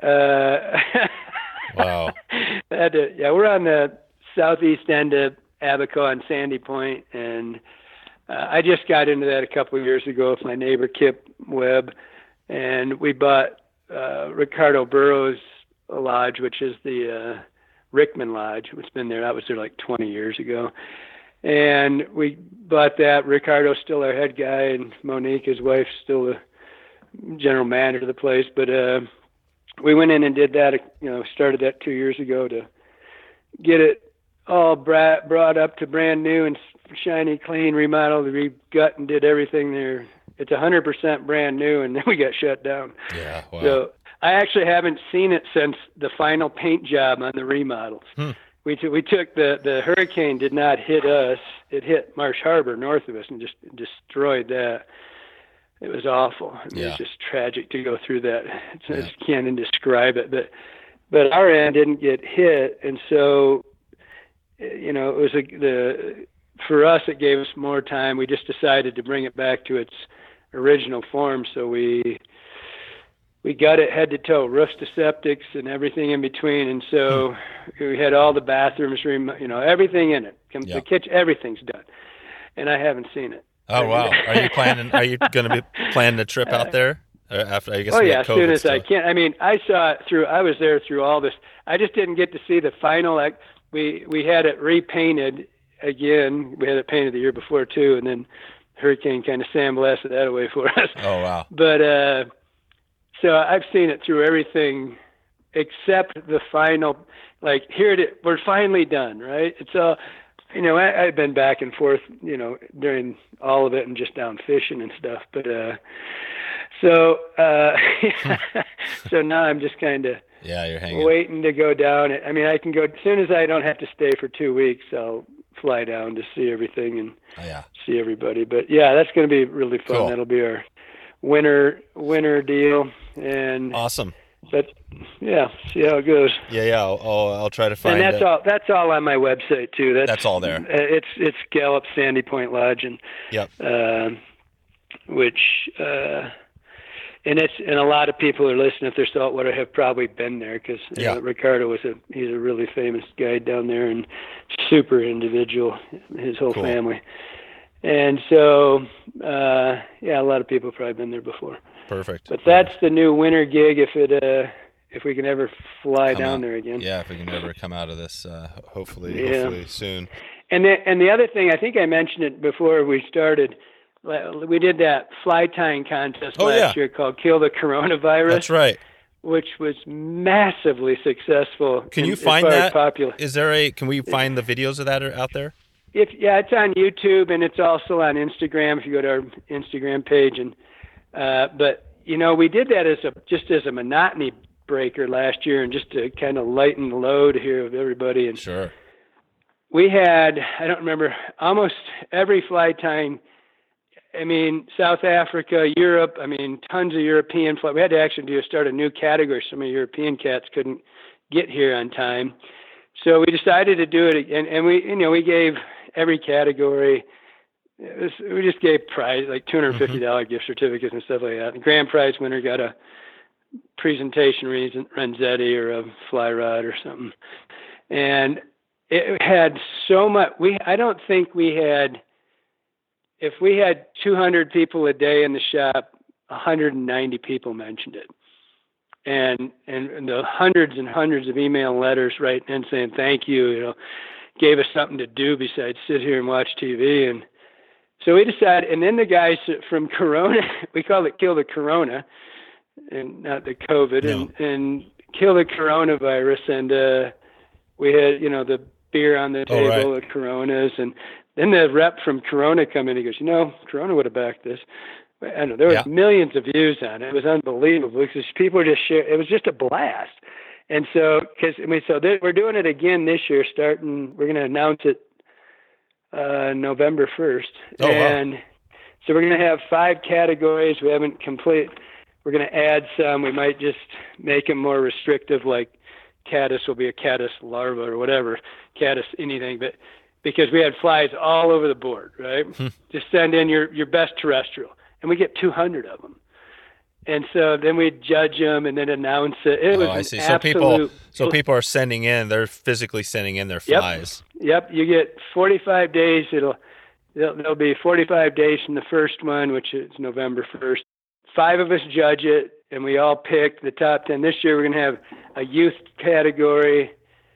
Wow. We're on the southeast end of Abaco on Sandy Point, and I just got into that a couple of years ago with my neighbor Kip Webb, and we bought Ricardo Burrows' lodge, which is the Rickman Lodge. It's been there. That was there like 20 years ago, and we bought that. Ricardo's still our head guy, and Monique, his wife, still the general manager of the place. But we went in and did that. Started that 2 years ago to get it all brought up to brand new and shiny, clean, remodeled, re-gut, and did everything there. It's 100% brand new, and then we got shut down. Yeah, wow. So I actually haven't seen it since the final paint job on the remodels. We took the hurricane did not hit us. It hit Marsh Harbor north of us and just destroyed that. It was awful. It was just tragic to go through that. I just can't even describe it. But our end didn't get hit, and so it was for us it gave us more time. We just decided to bring it back to its original form. So we got it head to toe, roofs to septics and everything in between. And so we had all the bathrooms, everything in it. The kitchen, everything's done. And I haven't seen it. Oh, wow. Are you going to be planning a trip out there? After, I guess, as soon as I can. I mean, I saw it I was there through all this. I just didn't get to see the final. We had it repainted again. We had it painted the year before too, and then hurricane kind of sandblasted that away for us. Oh, wow. But so I've seen it through everything except the final. Like we're finally done, right? It's all. I've been back and forth, during all of it and just down fishing and stuff. But so now I'm just kind of you're hanging, waiting to go down. I mean, I can go as soon as I don't have to stay for 2 weeks. I'll fly down to see everything and see everybody. But that's going to be really fun. Cool. That'll be our winter deal. And awesome. But see how it goes. I'll try to find. And that's all on my website too. That's all there. It's Gallup Sandy Point Lodge, and which and a lot of people are listening if they're saltwater have probably been there because Ricardo he's a really famous guy down there and super individual, his whole family. And so a lot of people have probably been there before. Perfect. But that's the new winter gig if we can ever fly down there again. Yeah, if we can ever come out of this, hopefully soon. And the other thing, I think I mentioned it before we started. We did that fly tying contest last year called Kill the Coronavirus. That's right. Which was massively successful. Can you find that? Popular. Can we find the videos of that out there? It's on YouTube and it's also on Instagram if you go to our Instagram page. And but we did that as a monotony breaker last year and just to kind of lighten the load here of everybody. And sure. We had, I don't remember, almost every fly tying. I mean, South Africa, Europe, tons of European fly. We had to actually start a new category. Some of the European cats couldn't get here on time. So we decided to do it again, and we gave every category. We just gave prize like $250 gift certificates and stuff like that. The grand prize winner got a presentation Renzetti or a fly rod or something, and it had so much. I don't think we had. If we had 200 people a day in the shop, 190 people mentioned it. And the hundreds and hundreds of email and letters writing in saying thank you, gave us something to do besides sit here and watch TV. And so we decided, and then the guys from Corona, we call it Kill the Corona, and not the COVID, No. and Kill the Coronavirus. And we had, the beer on the table, the Coronas, and then the rep from Corona come in. He goes, Corona would have backed this. I know there was millions of views on it. It was unbelievable because people were just sharing. It was just a blast. And so, we're doing it again this year. Starting, we're going to announce it November 1st. Oh, and wow. So we're going to have 5 categories. We haven't complete. We're going to add some. We might just make them more restrictive, like caddis will be a caddis larva or whatever, caddis anything, but. Because we had flies all over the board, right? Just send in your best terrestrial. And we get 200 of them. And so then we judge them and then announce it. It was I see. Absolute... So people are sending in, they're physically sending in their flies. Yep. You get 45 days. There'll be 45 days from the first one, which is November 1st. 5 of us judge it, and we all pick the top 10. This year we're going to have a youth category.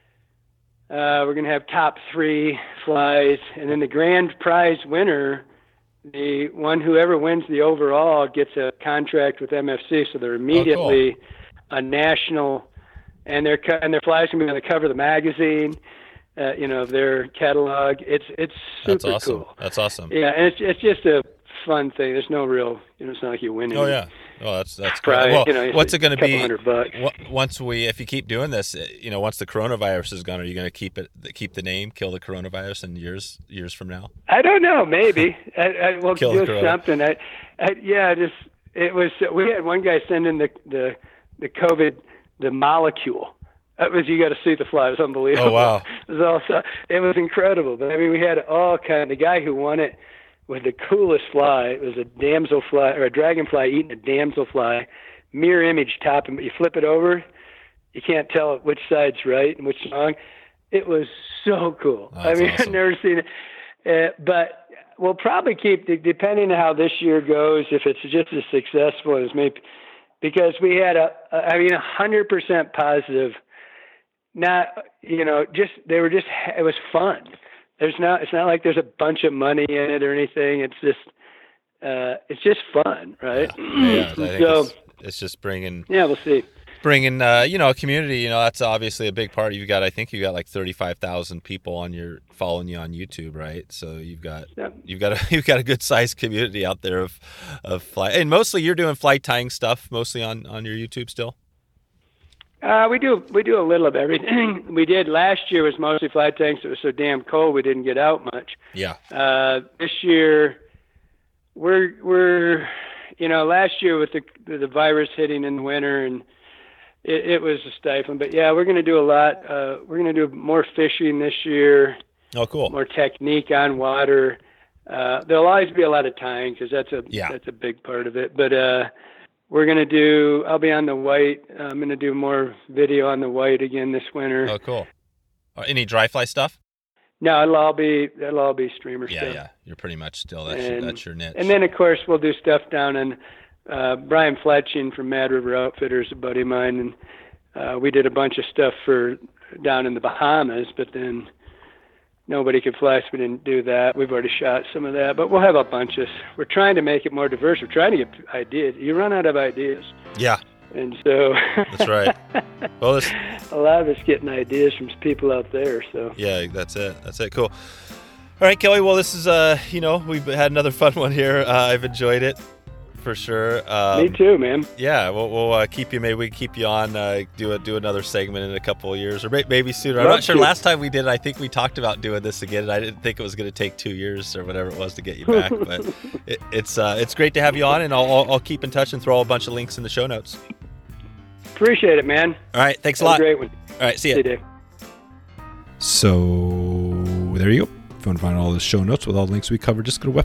We're going to have top 3 flies, and then the grand prize winner, the one whoever wins the overall gets a contract with MFC, so they're immediately a national, and their flies can be on the cover of the magazine, their catalog. It's super That's awesome. cool. That's awesome. Yeah, and it's just a fun thing. There's no real, it's not like you win. Oh yeah. Oh, that's prize. Well, what's it going to be? $200. If you keep doing this, once the coronavirus is gone, are you going to keep the name, Kill the Coronavirus, in years from now? I don't know. Maybe we'll Kill do something. We had one guy send in the COVID, the molecule. That was, you got to see the fly. It was unbelievable. Oh wow. It was incredible. But I mean, we had all kind. The guy who won it with the coolest fly. It was a damselfly or a dragonfly eating a damselfly, mirror image top, and you flip it over, you can't tell which side's right and which wrong. It was so cool. Oh, awesome. I've never seen it. But we'll probably keep, depending on how this year goes, if it's just as successful as maybe, because we had 100% positive. It was fun. It's not like there's a bunch of money in it or anything. It's just fun, right? Yeah, I think it's just bringing. Yeah, we'll see. Bringing, a community. That's obviously a big part. I think you got like 35,000 people following you on YouTube, right? So you've got a good sized community out there of fly. And mostly you're doing fly tying stuff, mostly on your YouTube still. We do a little of everything. We did last year was mostly fly tanks. It was so damn cold we didn't get out much. Yeah. This year, we're last year with the virus hitting in the winter and it was a stifling. But yeah, we're going to do a lot. We're going to do more fishing this year. Oh, cool. More technique on water. There'll always be a lot of tying because that's a big part of it. But I'll be on the white. I'm going to do more video on the white again this winter. Oh, cool. Any dry fly stuff? No, it'll all be streamer stuff. Yeah. You're pretty much still, that's your niche. And then, of course, we'll do stuff down in, Brian Fletching from Mad River Outfitters, a buddy of mine. And we did a bunch of stuff down in the Bahamas, but then nobody could fly, so we didn't do that. We've already shot some of that, but we'll have a bunch of. We're trying to make it more diverse. We're trying to get ideas. You run out of ideas. Yeah. And so. That's right. Well, a lot of us getting ideas from people out there. So. Yeah, that's it. Cool. All right, Kelly. Well, this is we've had another fun one here. I've enjoyed it. For sure. Me too, man. Yeah, we'll keep you. Maybe we can keep you on. Do another segment in a couple of years, or maybe sooner. I'm not sure. Last time we did it, I think we talked about doing this again, and I didn't think it was going to take 2 years or whatever it was to get you back. But it's great to have you on, and I'll keep in touch and throw a bunch of links in the show notes. Appreciate it, man. All right, thanks a lot. Have a great one. All right, see ya. See you, Dave. So there you go. If you want to find all the show notes with all the links we covered, just go to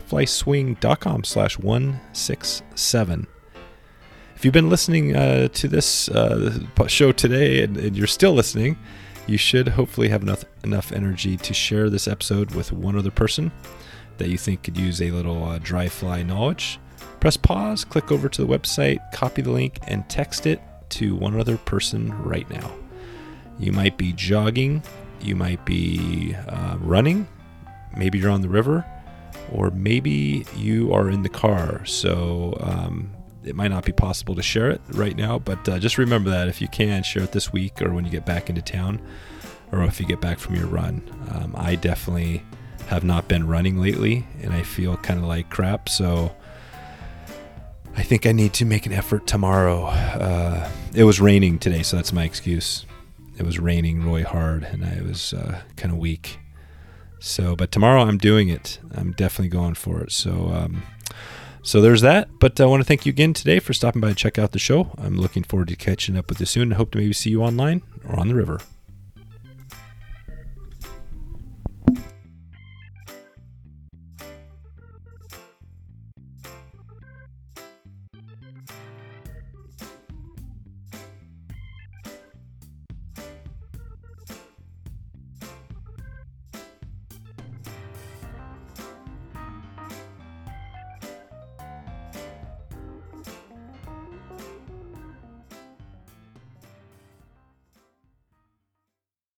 wetflyswing.com/167. If you've been listening to this show today and you're still listening, you should hopefully have enough energy to share this episode with one other person that you think could use a little dry fly knowledge. Press pause, click over to the website, copy the link, and text it to one other person right now. You might be jogging, you might be running, maybe you're on the river, or maybe you are in the car. So it might not be possible to share it right now, but just remember that if you can, share it this week or when you get back into town, or if you get back from your run. I definitely have not been running lately, and I feel kind of like crap, so I think I need to make an effort tomorrow. It was raining today, so that's my excuse. It was raining really hard, and I was kind of weak. So, but tomorrow I'm doing it. I'm definitely going for it. So there's that. But I want to thank you again today for stopping by to check out the show. I'm looking forward to catching up with you soon, and hope to maybe see you online or on the river.